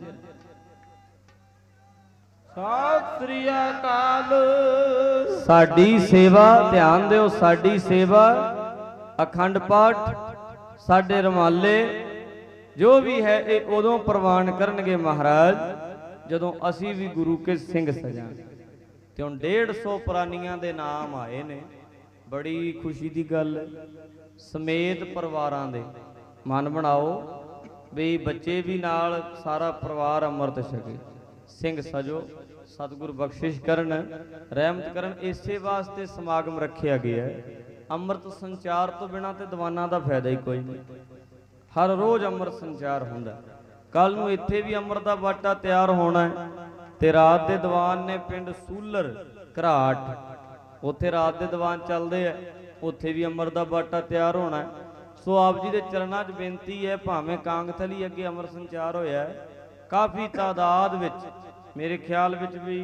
[SPEAKER 2] ਸਤਿ ਸ੍ਰੀ ਅਕਾਲ।
[SPEAKER 1] ਸਾਡੀ ਸੇਵਾ ਧਿਆਨ ਦਿਓ। ਸਾਡੀ ਸੇਵਾ ਅਖੰਡ ਪਾਠ ਸਾਡੇ ਰੁਮਾਲੇ ਜੋ ਵੀ ਹੈ ਇਹ ਉਦੋਂ ਪ੍ਰਵਾਨ ਕਰਨਗੇ ਮਹਾਰਾਜ ਜਦੋਂ ਅਸੀਂ ਵੀ ਗੁਰੂ ਕੇ ਸਿੰਘ ਸਜਾਂਗੇ। ਤੇ ਹੁਣ 150 ਪ੍ਰਾਨੀਆਂ ਦੇ ਨਾਮ ਆਏ ਨੇ, ਬੜੀ ਖੁਸ਼ੀ ਦੀ ਗੱਲ। ਸਮੇਤ ਪਰਿਵਾਰਾਂ ਦੇ ਮਨ ਬਣਾਓ ਵੀ ਬੱਚੇ ਵੀ ਨਾਲ, ਸਾਰਾ ਪਰਿਵਾਰ ਅੰਮ੍ਰਿਤ ਛਕੇ, ਸਿੰਘ ਸਜੋ, ਸਤਿਗੁਰ ਬਖਸ਼ਿਸ਼ ਕਰਨ, ਰਹਿਮਤ ਕਰਨ। ਇਸੇ ਵਾਸਤੇ ਸਮਾਗਮ ਰੱਖਿਆ ਗਿਆ ਹੈ। ਅੰਮ੍ਰਿਤ ਸੰਚਾਰ ਤੋਂ ਬਿਨਾਂ ਤੇ ਦੀਵਾਨਾਂ ਦਾ ਫਾਇਦਾ ਹੀ ਕੋਈ ਨਹੀਂ। ਹਰ ਰੋਜ਼ ਅੰਮ੍ਰਿਤ ਸੰਚਾਰ ਹੁੰਦਾ। ਕੱਲ ਨੂੰ ਇੱਥੇ ਵੀ ਅੰਮ੍ਰਿਤ ਦਾ ਬਾਟਾ ਤਿਆਰ ਹੋਣਾ ਹੈ ਤੇ ਰਾਤ ਦੇ ਦੀਵਾਨ ਨੇ ਪਿੰਡ ਸੂਲਰ ਘਰਾਟ, ਉੱਥੇ ਰਾਤ ਦੇ ਦੀਵਾਨ ਚੱਲਦੇ ਆ, ਉੱਥੇ ਵੀ ਅੰਮ੍ਰਿਤ ਦਾ ਬਾਟਾ ਤਿਆਰ ਹੋਣਾ ਹੈ। ਸੋ ਆਪ ਜੀ ਦੇ ਚਰਨਾਂ 'ਚ ਬੇਨਤੀ ਹੈ, ਭਾਵੇਂ ਕਾਂਗਥਲੀ ਅੱਗੇ ਅੰਮ੍ਰਿਤ ਸੰਚਾਰ ਹੋਇਆ ਹੈ, ਕਾਫੀ ਤਾਦਾਦ ਵਿੱਚ, ਮੇਰੇ ਖਿਆਲ ਵਿੱਚ ਵੀ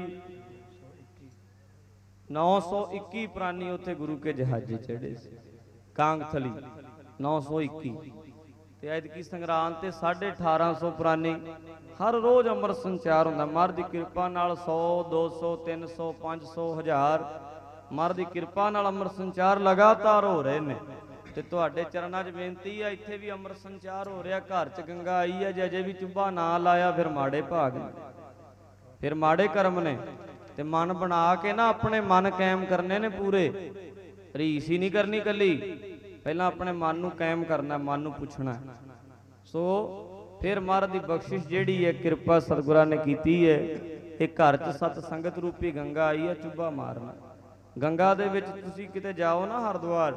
[SPEAKER 1] 921 ਪ੍ਰਾਨੀ ਉੱਥੇ ਗੁਰੂ ਕੇ ਜਹਾਜ਼ੇ ਚੜ੍ਹੇ ਸੀ, ਕਾਂਗਥਲੀ 921। ਤੇ ਐਤਕੀ ਸੰਗਰਾਂਦ ਤੇ 1850 ਪ੍ਰਾਨੀ। ਹਰ ਰੋਜ਼ ਅੰਮ੍ਰਿਤ ਸੰਚਾਰ ਹੁੰਦਾ। ਮਹਾਰਾਜ ਦੀ ਕਿਰਪਾ ਨਾਲ 100 200 300 500 1000 ਮਹਾਰਾਜ ਦੀ ਕਿਰਪਾ ਨਾਲ ਅੰਮ੍ਰਿਤ ਸੰਚਾਰ ਲਗਾਤਾਰ ਹੋ ਰਹੇ ਨੇ। ਤੇ ਤੁਹਾਡੇ ਚਰਨਾਂ 'ਚ ਬੇਨਤੀ ਹੈ, ਇੱਥੇ ਵੀ ਅੰਮ੍ਰਿਤ ਸੰਚਾਰ ਹੋ ਰਿਹਾ, ਘਰ 'ਚ ਗੰਗਾ ਆਈ ਹੈ, ਜੇ ਅਜੇ ਵੀ ਚੁੱਭਾ ਨਾ ਲਾਇਆ ਫਿਰ ਮਾੜੇ ਭਾਗ ਨੇ, ਫਿਰ ਮਾੜੇ ਕਰਮ ਨੇ। ਤੇ ਮਨ ਬਣਾ ਕੇ ਨਾ ਆਪਣੇ ਮਨ ਕਾਇਮ ਕਰਨੇ ਨੇ ਪੂਰੇ, ਰੀਸ ਹੀ ਨਹੀਂ ਕਰਨੀ ਕੱਲੀ, ਪਹਿਲਾਂ ਆਪਣੇ ਮਨ ਨੂੰ ਕਾਇਮ ਕਰਨਾ, ਮਨ ਨੂੰ ਪੁੱਛਣਾ। ਸੋ ਫਿਰ ਮਹਾਰਾਜ ਦੀ ਬਖਸ਼ਿਸ਼ ਜਿਹੜੀ ਹੈ, ਕਿਰਪਾ ਸਤਿਗੁਰਾਂ ਨੇ ਕੀਤੀ ਹੈ, ਇਹ ਘਰ 'ਚ ਸਤ ਸੰਗਤ ਰੂਪੀ ਗੰਗਾ ਆਈ ਹੈ, ਚੁੱਭਾ ਮਾਰਨਾ। ਗੰਗਾ ਦੇ ਵਿੱਚ ਤੁਸੀਂ ਕਿਤੇ ਜਾਓ ਨਾ ਹਰਿਦੁਆਰ,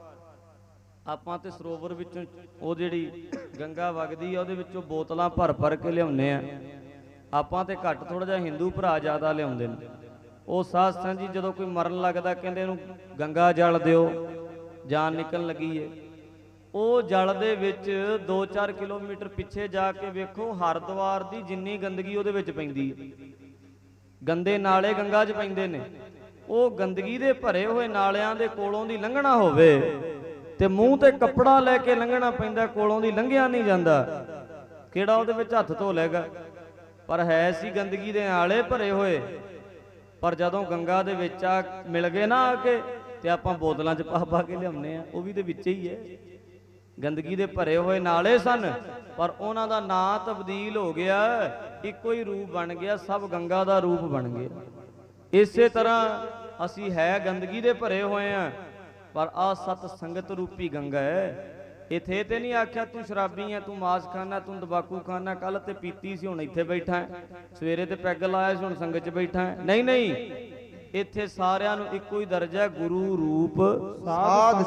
[SPEAKER 1] ਆਪਾਂ ਤੇ ਸਰੋਵਰ ਵਿੱਚੋਂ ਉਹ ਜਿਹੜੀ ਗੰਗਾ ਵਗਦੀ ਆ ਉਹਦੇ ਵਿੱਚੋਂ ਬੋਤਲਾਂ ਭਰ ਭਰ ਕੇ ਲਿਆਉਂਦੇ ਆ ਆਪਾਂ, ਤੇ ਘੱਟ ਥੋੜਾ ਜਿਹਾ ਹਿੰਦੂ ਭਰਾ ਜ਼ਿਆਦਾ ਲਿਆਉਂਦੇ ਨੇ। ਉਹ ਸਾਧ ਸੰਗਤ ਜੀ ਜਦੋਂ ਕੋਈ ਮਰਨ ਲੱਗਦਾ ਕਹਿੰਦੇ ਇਹਨੂੰ ਗੰਗਾ ਜਲ ਦਿਓ, ਜਾਨ ਨਿਕਲਣ ਲੱਗੀ ਏ। ਉਹ ਜਲ ਦੇ ਵਿੱਚ 2-4 ਕਿਲੋਮੀਟਰ ਪਿੱਛੇ ਜਾ ਕੇ ਵੇਖੋ, ਹਰਿਦੁਆਰ ਦੀ ਜਿੰਨੀ ਗੰਦਗੀ ਉਹਦੇ ਵਿੱਚ ਪੈਂਦੀ ਹੈ, ਗੰਦੇ ਨਾਲੇ ਗੰਗਾ 'ਚ ਪੈਂਦੇ ਨੇ। ਉਹ ਗੰਦਗੀ ਦੇ ਭਰੇ ਹੋਏ ਨਾਲਿਆਂ ਦੇ ਕੋਲੋਂ ਦੀ ਲੰਘਣਾ ਹੋਵੇ ਤੇ ਮੂੰਹ ਤੇ ਕੱਪੜਾ ਲੈ ਕੇ ਲੰਘਣਾ ਪੈਂਦਾ, ਕੋਲੋਂ ਦੀ ਲੰਘਿਆ ਨਹੀਂ ਜਾਂਦਾ। ਕਿਹੜਾ ਉਹਦੇ ਵਿੱਚ ਹੱਥ ਧੋ ਲੇਗਾ? ਪਰ ਹੈ ਸੀ ਗੰਦਗੀ ਦੇ ਨਾਲੇ ਭਰੇ ਹੋਏ। ਪਰ ਜਦੋਂ ਗੰਗਾ ਦੇ ਵਿੱਚ ਆ ਮਿਲ ਗਏ ਨਾ ਆ ਕੇ, ਤੇ ਆਪਾਂ ਬੋਤਲਾਂ 'ਚ ਪਾ ਪਾ ਕੇ ਲਿਆਉਂਦੇ ਆ, ਉਹ ਵੀ ਤੇ ਵਿੱਚ ਹੀ ਹੈ। ਗੰਦਗੀ ਦੇ ਭਰੇ ਹੋਏ ਨਾਲੇ ਸਨ, ਪਰ ਉਹਨਾਂ ਦਾ ਨਾਂ ਤਬਦੀਲ ਹੋ ਗਿਆ, ਇੱਕੋ ਹੀ ਰੂਪ ਬਣ ਗਿਆ, ਸਭ ਗੰਗਾ ਦਾ ਰੂਪ ਬਣ ਗਿਆ। ਇਸੇ ਤਰ੍ਹਾਂ ਅਸੀਂ ਹੈ ਗੰਦਗੀ ਦੇ ਭਰੇ ਹੋਏ ਆ, ਪਰ ਆ ਸਤ ਸੰਗਤ ਰੂਪੀ ਗੰਗਾ ਹੈ। ਇੱਥੇ ਤੇ ਨਹੀਂ ਆਖਿਆ ਤੂੰ ਸ਼ਰਾਬੀ ਹੈ, ਤੂੰ ਮਾਸ ਖਾਨਾ, ਤੂੰ ਤੰਬਾਕੂ ਖਾਨਾ, ਕੱਲ ਤੇ ਪੀਤੀ ਸੀ ਹੁਣ ਇੱਥੇ ਬੈਠਾ ਹੈ, ਸਵੇਰੇ ਤੇ ਪੈਗ ਲਾਇਆ ਸੀ ਹੁਣ ਸੰਗਤ 'ਚ ਬੈਠਾ ਹੈ। ਨਹੀਂ ਨਹੀਂ, ਇੱਥੇ ਸਾਰਿਆਂ ਨੂੰ ਇੱਕੋ ਹੀ ਦਰਜਾ, ਗੁਰੂ ਰੂਪ ਸਾਧ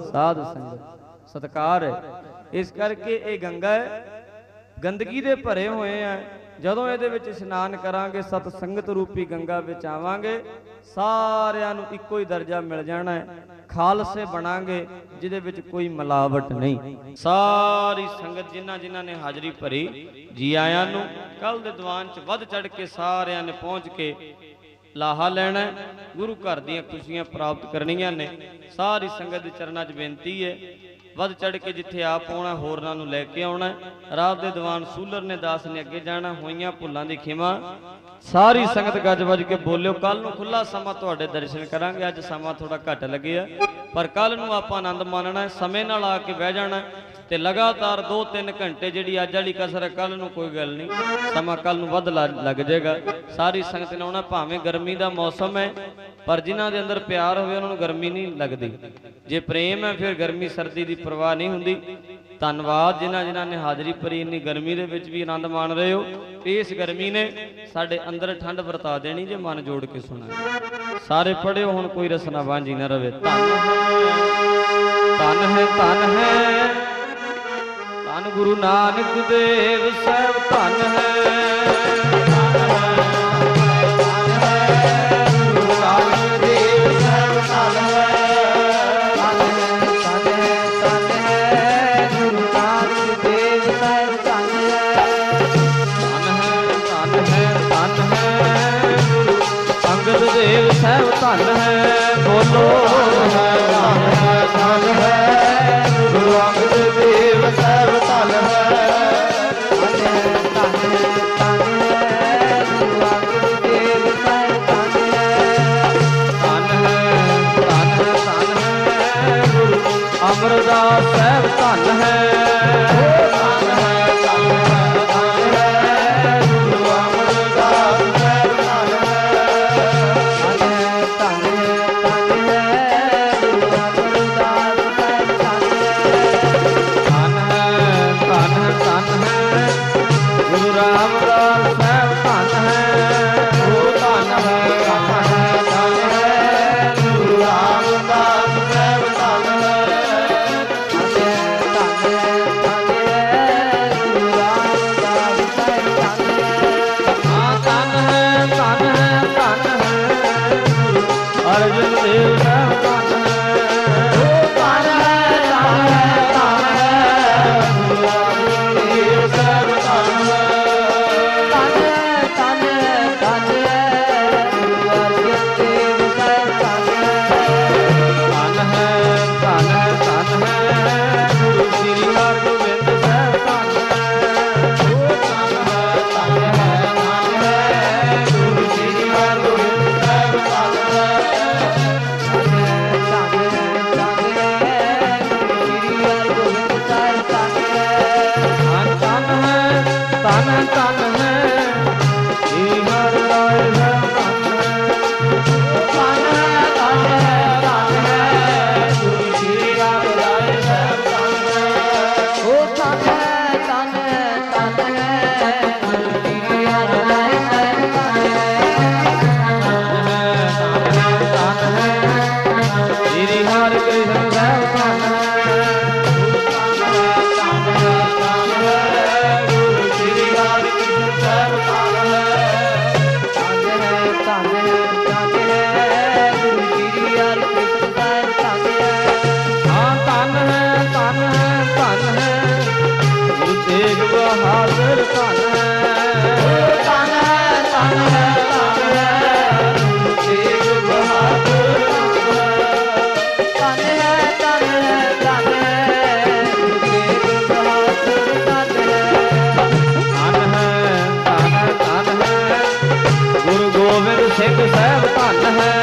[SPEAKER 1] ਸੰਗਤ, ਸਤਿਕਾਰ ਹੈ। ਇਸ ਕਰਕੇ ਇਹ ਗੰਗਾ ਹੈ, ਗੰਦਗੀ ਦੇ ਭਰੇ ਹੋਏ ਆ। ਜਦੋਂ ਇਹਦੇ ਵਿੱਚ ਇਸ਼ਨਾਨ ਕਰਾਂਗੇ, ਸਤ ਸੰਗਤ ਰੂਪੀ ਗੰਗਾ ਵਿੱਚ ਆਵਾਂਗੇ, ਸਾਰਿਆਂ ਨੂੰ ਇੱਕੋ ਹੀ ਦਰਜਾ ਮਿਲ ਜਾਣਾ ਹੈ। ਖਾਲਸੇ ਬਣਾਂਗੇ ਜਿਹਦੇ ਵਿੱਚ ਕੋਈ ਮਿਲਾਵਟ ਨਹੀਂ। ਸਾਰੀ ਸੰਗਤ ਜਿਨ੍ਹਾਂ ਨੇ ਹਾਜ਼ਰੀ ਭਰੀ, ਜੀ ਆਇਆਂ ਨੂੰ। ਕੱਲ ਦੇ ਦੀਵਾਨ 'ਚ ਵੱਧ ਚੜ ਕੇ ਸਾਰਿਆਂ ਨੇ ਪਹੁੰਚ ਕੇ ਲਾਹਾ ਲੈਣਾ, ਗੁਰੂ ਘਰ ਦੀਆਂ ਖੁਸ਼ੀਆਂ ਪ੍ਰਾਪਤ ਕਰਨੀਆਂ ਨੇ। ਸਾਰੀ ਸੰਗਤ ਦੇ ਚਰਨਾਂ 'ਚ ਬੇਨਤੀ ਹੈ, ਵੱਧ ਚੜ ਕੇ ਜਿੱਥੇ ਆਪ ਆਉਣਾ ਹੋਰਨਾਂ ਨੂੰ ਲੈ ਕੇ ਆਉਣਾ। ਰਾਤ ਦੇ ਦੀਵਾਨ ਸੂਲਰ ਨੇ ਦਾਸ ਨੇ ਅੱਗੇ ਜਾਣਾ। ਹੋਈਆਂ ਭੁੱਲਾਂ ਦੀ ਖਿਮਾ। ਸਾਰੀ ਸੰਗਤ ਗੱਜ ਵੱਜ ਕੇ ਬੋਲਿਓ। ਕੱਲ ਨੂੰ ਖੁੱਲਾ ਸਮਾਂ ਤੁਹਾਡੇ ਦਰਸ਼ਨ ਕਰਾਂਗੇ। ਅੱਜ ਸਮਾਂ ਥੋੜਾ ਘੱਟ ਲੱਗਿਆ, ਪਰ ਕੱਲ ਨੂੰ ਆਪਾਂ ਆਨੰਦ ਮਾਣਨਾ। ਸਮੇਂ ਨਾਲ ਆ ਕੇ ਬਹਿ ਜਾਣਾ ਤੇ ਲਗਾਤਾਰ 2-3 ਘੰਟੇ ਜਿਹੜੀ ਅੱਜ ਵਾਲੀ ਕਸਰ ਹੈ, ਕੱਲ ਨੂੰ ਕੋਈ ਗੱਲ ਨਹੀਂ, ਸਮਾਂ ਕੱਲ ਨੂੰ ਵੱਧ ਲੱਗ ਜਾਏਗਾ। ਸਾਰੀ ਸੰਗਤ ਨੇ ਆਉਣਾ। ਭਾਵੇਂ ਗਰਮੀ ਦਾ ਮੌਸਮ ਹੈ, ਪਰ ਜਿਨ੍ਹਾਂ ਦੇ ਅੰਦਰ ਪਿਆਰ ਹੋਵੇ ਉਹਨਾਂ ਨੂੰ ਗਰਮੀ ਨਹੀਂ ਲੱਗਦੀ। ਜੇ ਪ੍ਰੇਮ ਹੈ ਫਿਰ ਗਰਮੀ ਸਰਦੀ ਦੀ ਪਰਵਾਹ ਨਹੀਂ ਹੁੰਦੀ। ਧੰਨਵਾਦ ਜਿਨ੍ਹਾਂ ਨੇ ਹਾਜ਼ਰੀ ਭਰੀ। ਇੰਨੀ ਗਰਮੀ ਦੇ ਵਿੱਚ ਵੀ ਆਨੰਦ ਮਾਣ ਰਹੇ ਹੋ। ਇਸ ਗਰਮੀ ਨੇ ਸਾਡੇ ਅੰਦਰ ਠੰਡ ਵਰਤਾ ਦੇਣੀ ਜੇ ਮਨ ਜੋੜ ਕੇ ਸੁਣਾ। ਸਾਰੇ ਪੜਿਓ ਹੁਣ, ਕੋਈ ਰਸਨਾ ਵਾਂਝੀ ਨਾ ਰਵੇ। ਧੰਨ ਹੈ ਧੰਨ ਹੈ ਧੰਨ ਗੁਰੂ ਨਾਨਕ ਦੇਵ ਸਾਹਿਬ, ਧੰਨ ਹੈ ਦੇਵ ਸਾਹਿਬ, ਧੰਨ ਹੈ। ਬੋਲੋ ਧੰਨ ਹੈ ਗੁਰੂ ਅੰਗਦ ਦੇਵ ਸਾਹਿਬ, ਧੰਨ ਹੈ। ਤੇਗ ਬਹਾਦਰ ਧਨ ਹੈ
[SPEAKER 2] ਧਨ ਹੈ ਧਨ ਹੈ ਧਨ ਹੈ ਗੁਰੂ ਤੇਗ ਬਹਾਦਰ ਧਨ ਹੈ ਧਨ ਹੈ ਧਨ ਹੈ ਗੁਰੂ ਤੇਗ ਬਹਾਦਰ ਧਨ ਹੈ
[SPEAKER 1] ਧਨ ਹੈ ਗੁਰੂ ਗੋਬਿੰਦ ਸਿੰਘ ਸਾਹਿਬ ਧਨ ਹੈ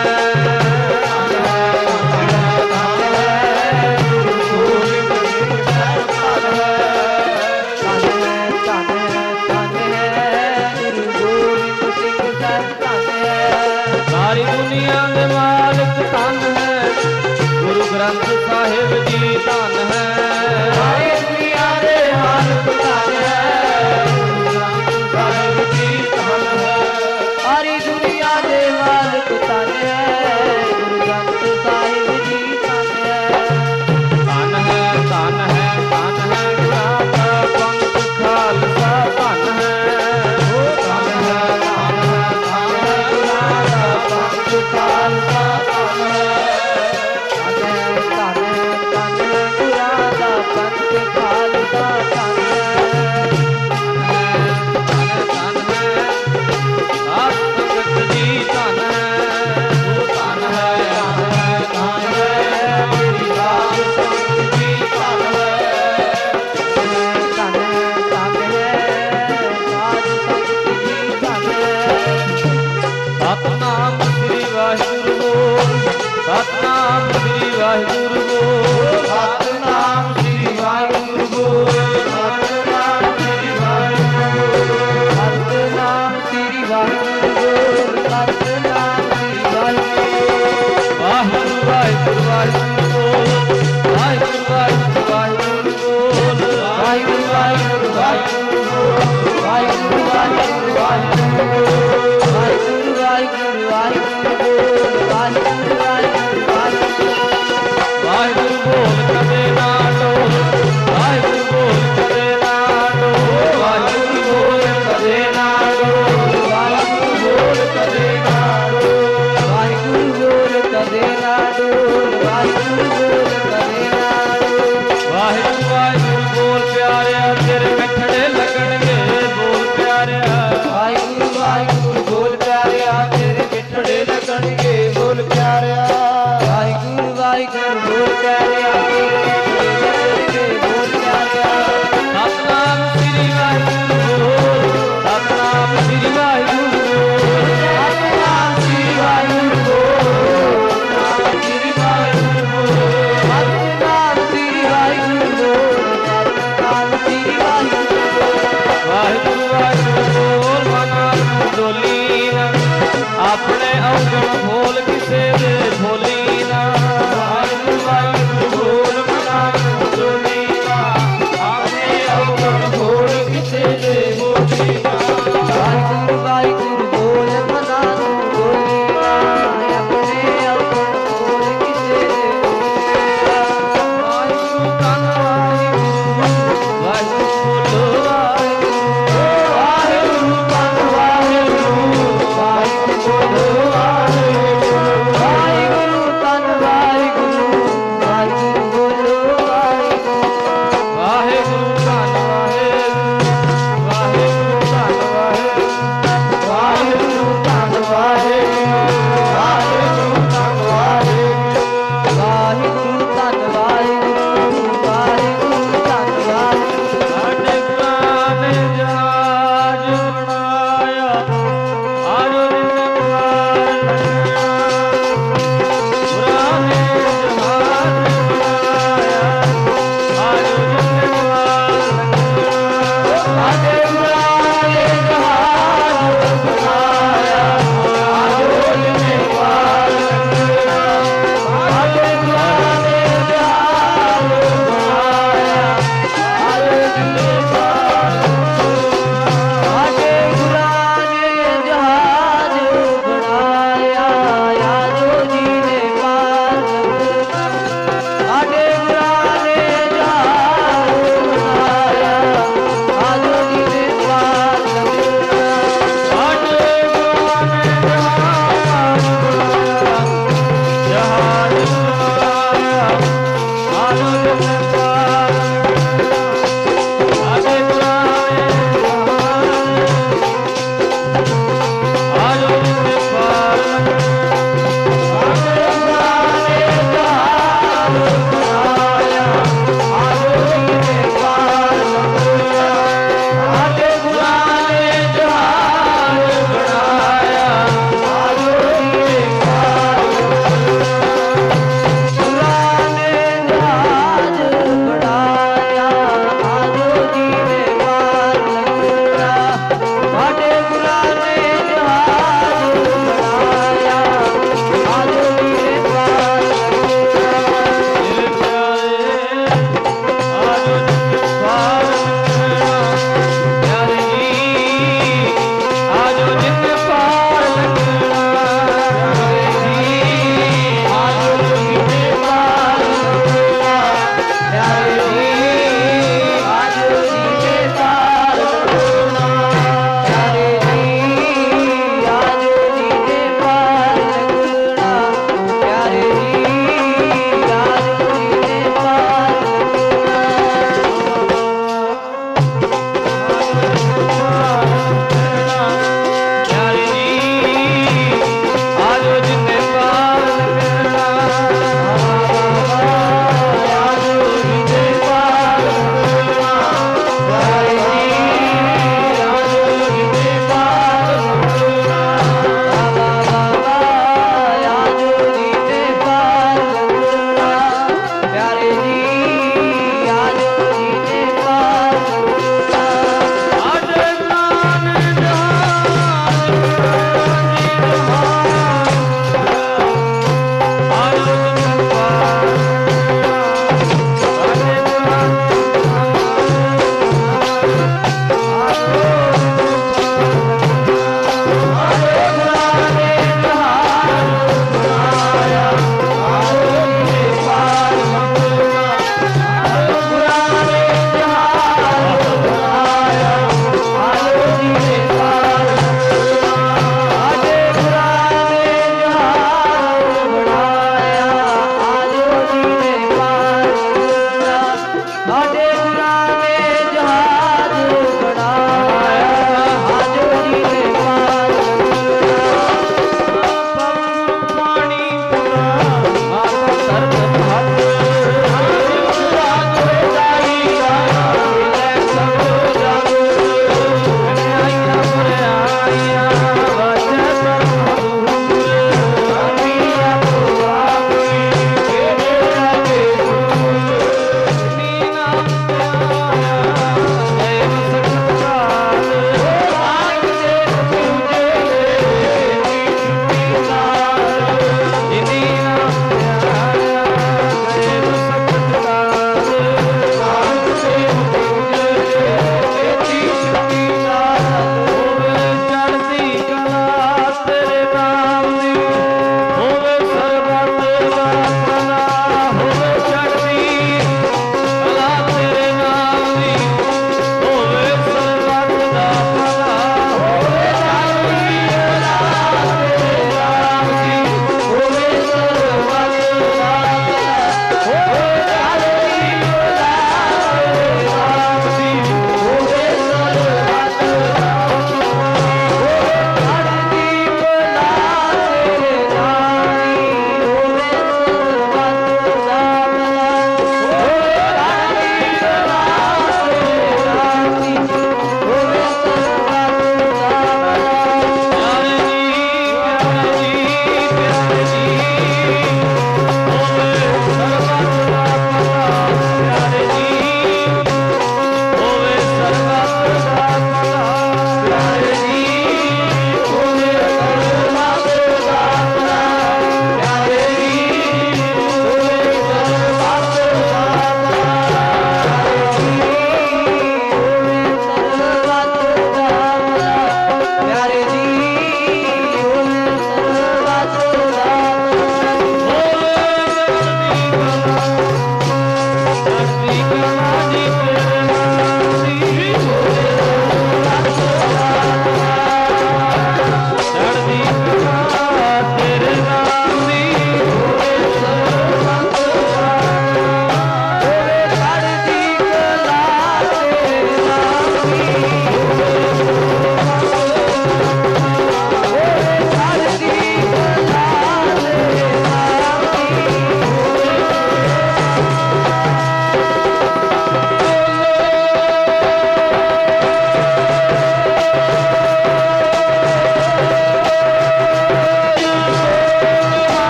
[SPEAKER 1] ਸਾਰੀ ਦੁਨੀਆ ਦੇ ਮਾਲਕ ਧਨ ਹੈ ਗੁਰੂ ਗ੍ਰੰਥ ਸਾਹਿਬ ਜੀ ਧਨ ਹੈ
[SPEAKER 2] ਸਾਰੀ ਦੁਨੀਆ ਦੇ ਮਾਲਕ ਧਨ ਹੈ ਗੁਰੂ ਗ੍ਰੰਥ ਸਾਹਿਬ ਜੀ ਧਨ ਹੈ ਸਾਰੀ ਦੁਨੀਆ ਦੇ ਮਾਲਕ ਧਨ ਹੈ ਗੁਰੂ ਗ੍ਰੰਥ ਸਾਹਿਬ ਜੀ ਧਨ ਹੈ
[SPEAKER 1] ਧਨ ਹੈ ਧਨ ਹੈ ਧਨ ਹੈ ਗੁਰਾਂ ਦਾ ਪੰਥ ਖਾਲਸਾ ਧਨ ਹੈ
[SPEAKER 2] ਉਹ ਧਨ ਹੈ ਧਨ ਹੈ ਧਨ ਹੈ ਗੁਰਾਂ ਦਾ ਪੰਥ ਖਾਲਸਾ ਧਨ ਹੈ ਧਨ ਹੈ ਧਨ ਹੈ ਧਨ ਹੈ ਗੁਰਾਂ ਦਾ ਪੰਥ ਖਾਲਸਾ ਧਨ ਹੈ
[SPEAKER 1] ਧਨ ਹੈ ਸਾਧ ਸੰਗਤ ਜੀ ਧਨ ਹੈ
[SPEAKER 2] ਉਹ ਧਨ ਹੈ ਧਨ ਹੈ ਮੇਰੀ ਸਾਧ ਸੰਗਤ ਜੀ ਧਨ ਹੈ ਧਨ ਹੈ ਧਨ ਹੈ ਸਾਧ ਸੰਗਤ ਜੀ ਧਨ ਹੈ
[SPEAKER 1] ਸਤਨਾਮ ਸ੍ਰੀ ਵਾਹਿਗੁਰੂ ਬੋਲ ਸਤਨਾਮ ਸ੍ਰੀ ਵਾਹਿਗੁਰੂ ਬੋਲ
[SPEAKER 2] ਸਤਨਾਮ ਸ੍ਰੀ ਵਾਹਿਗੁਰੂ ਬੋਲ ਸਤਨਾਮ ਸ੍ਰੀ ਵਾਹਿਗੁਰੂ ਬੋਲ ਸਤਨਾਮ ਸ੍ਰੀ ਵਾਹਿਗੁਰੂ ਬੋਲ ਸਤਨਾਮ ਸ੍ਰੀ ਵਾਹਿਗੁਰੂ
[SPEAKER 1] ਵਾਹਿਗੁਰੂ ਵਾਹਿਗੁਰੂ ਵਾਹਿਗੁਰੂ ਬੋਲ ਵਾਹਿਗੁਰੂ ਵਾਹਿਗੁਰੂ ਵਾਹਿਗੁਰੂ ਬੋਲ
[SPEAKER 2] ਵਾਹਿਗੁਰੂ ਵਾਹਿਗੁਰੂ ਵਾਹਿਗੁਰੂ ਬੋਲ ਵਾਹਿਗੁਰੂ ਵਾਹਿਗੁਰੂ ਵਾਹਿਗੁਰੂ ਬੋਲ ਵਾਹਿਗੁਰੂ ਵਾਹਿਗੁਰੂ ਵਾਹਿਗੁਰੂ ਬੋਲ ਵਾਹਿਗੁਰੂ ਵਾਹਿਗੁਰੂ ਵਾਹਿਗੁਰੂ
[SPEAKER 1] ਵਾਹਿਗੁਰੂ ਬੋਲ ਕਦੇ ਨਾ ਡੋਲ ਵਾਹਿਗੁਰੂ ਬੋਲ ਕਦੇ ਨਾ ਡੋਲ
[SPEAKER 2] ਵਾਹਿਗੁਰੂ ਬੋਲ ਕਦੇ ਨਾ ਡੋਲ ਵਾਹਿਗੁਰੂ ਬੋਲ ਕਦੇ ਨਾ ਡੋਲ ਵਾਹਿਗੁਰੂ ਬੋਲ ਕਦੇ ਨਾ ਡੋਲ ਵਾਹਿਗੁਰੂ ਬੋਲ ਕਦੇ ਨਾ ਡੋਲ
[SPEAKER 1] ਵਾਹਿਗੁਰੂ ਵਾਹਿਗੁਰੂ ਬੋਲ ਪਿਆਰਿਆ ਤੇਰੇ ਮਿੱਠੜੇ ਲੱਗਣਗੇ ਬੋਲ ਪਿਆਰਿਆ
[SPEAKER 2] ਵਾਹਿਗੁਰੂ ਵਾਹਿਗੁਰੂ ਬੋਲ ਪਿਆਰਿਆ ਤੇਰੇ ਮਿੱਠੜੇ ਲੱਗਣਗੇ ਬੋਲ ਪਿਆਰਿਆ ਵਾਹਿਗੁਰੂ ਵਾਹਿਗੁਰੂ ਬੋਲ ਪਿਆਰਿਆ ਤੇਰੇ ਮਿੱਠੜੇ ਲੱਗਣਗੇ ਬੋਲ ਪਿਆਰਿਆ
[SPEAKER 1] ਸਤਨਾਮ ਸ੍ਰੀ ਵਾਹਿਗੁਰੂ ਬੋਲ ਸਤਨਾਮ ਸ੍ਰੀ ਵਾਹਿਗੁਰੂ ਬੋਲ
[SPEAKER 2] ਸਤਨਾਮ ਸ੍ਰੀ ਵਾਹਿਗੁਰੂ ਬੋਲ ਸਤਨਾਮ ਸ੍ਰੀ ਵਾਹਿਗੁਰੂ ਬੋਲ ਸਤਨਾਮ ਸ੍ਰੀ ਵਾਹਿਗੁਰੂ ਬੋਲ ਸਤਨਾਮ ਸ੍ਰੀ ਵਾਹਿਗੁਰੂ ਬੋਲ
[SPEAKER 1] ਵਾਹਿਗੁਰੂ ਵਾਹਿਗੁਰੂ ਬੋਲ ਮਨਾਂ ਨੂੰ ਡੋਲੀ ਨਾ ਆਪਣੇ ਔਗਣ ਖੋਲ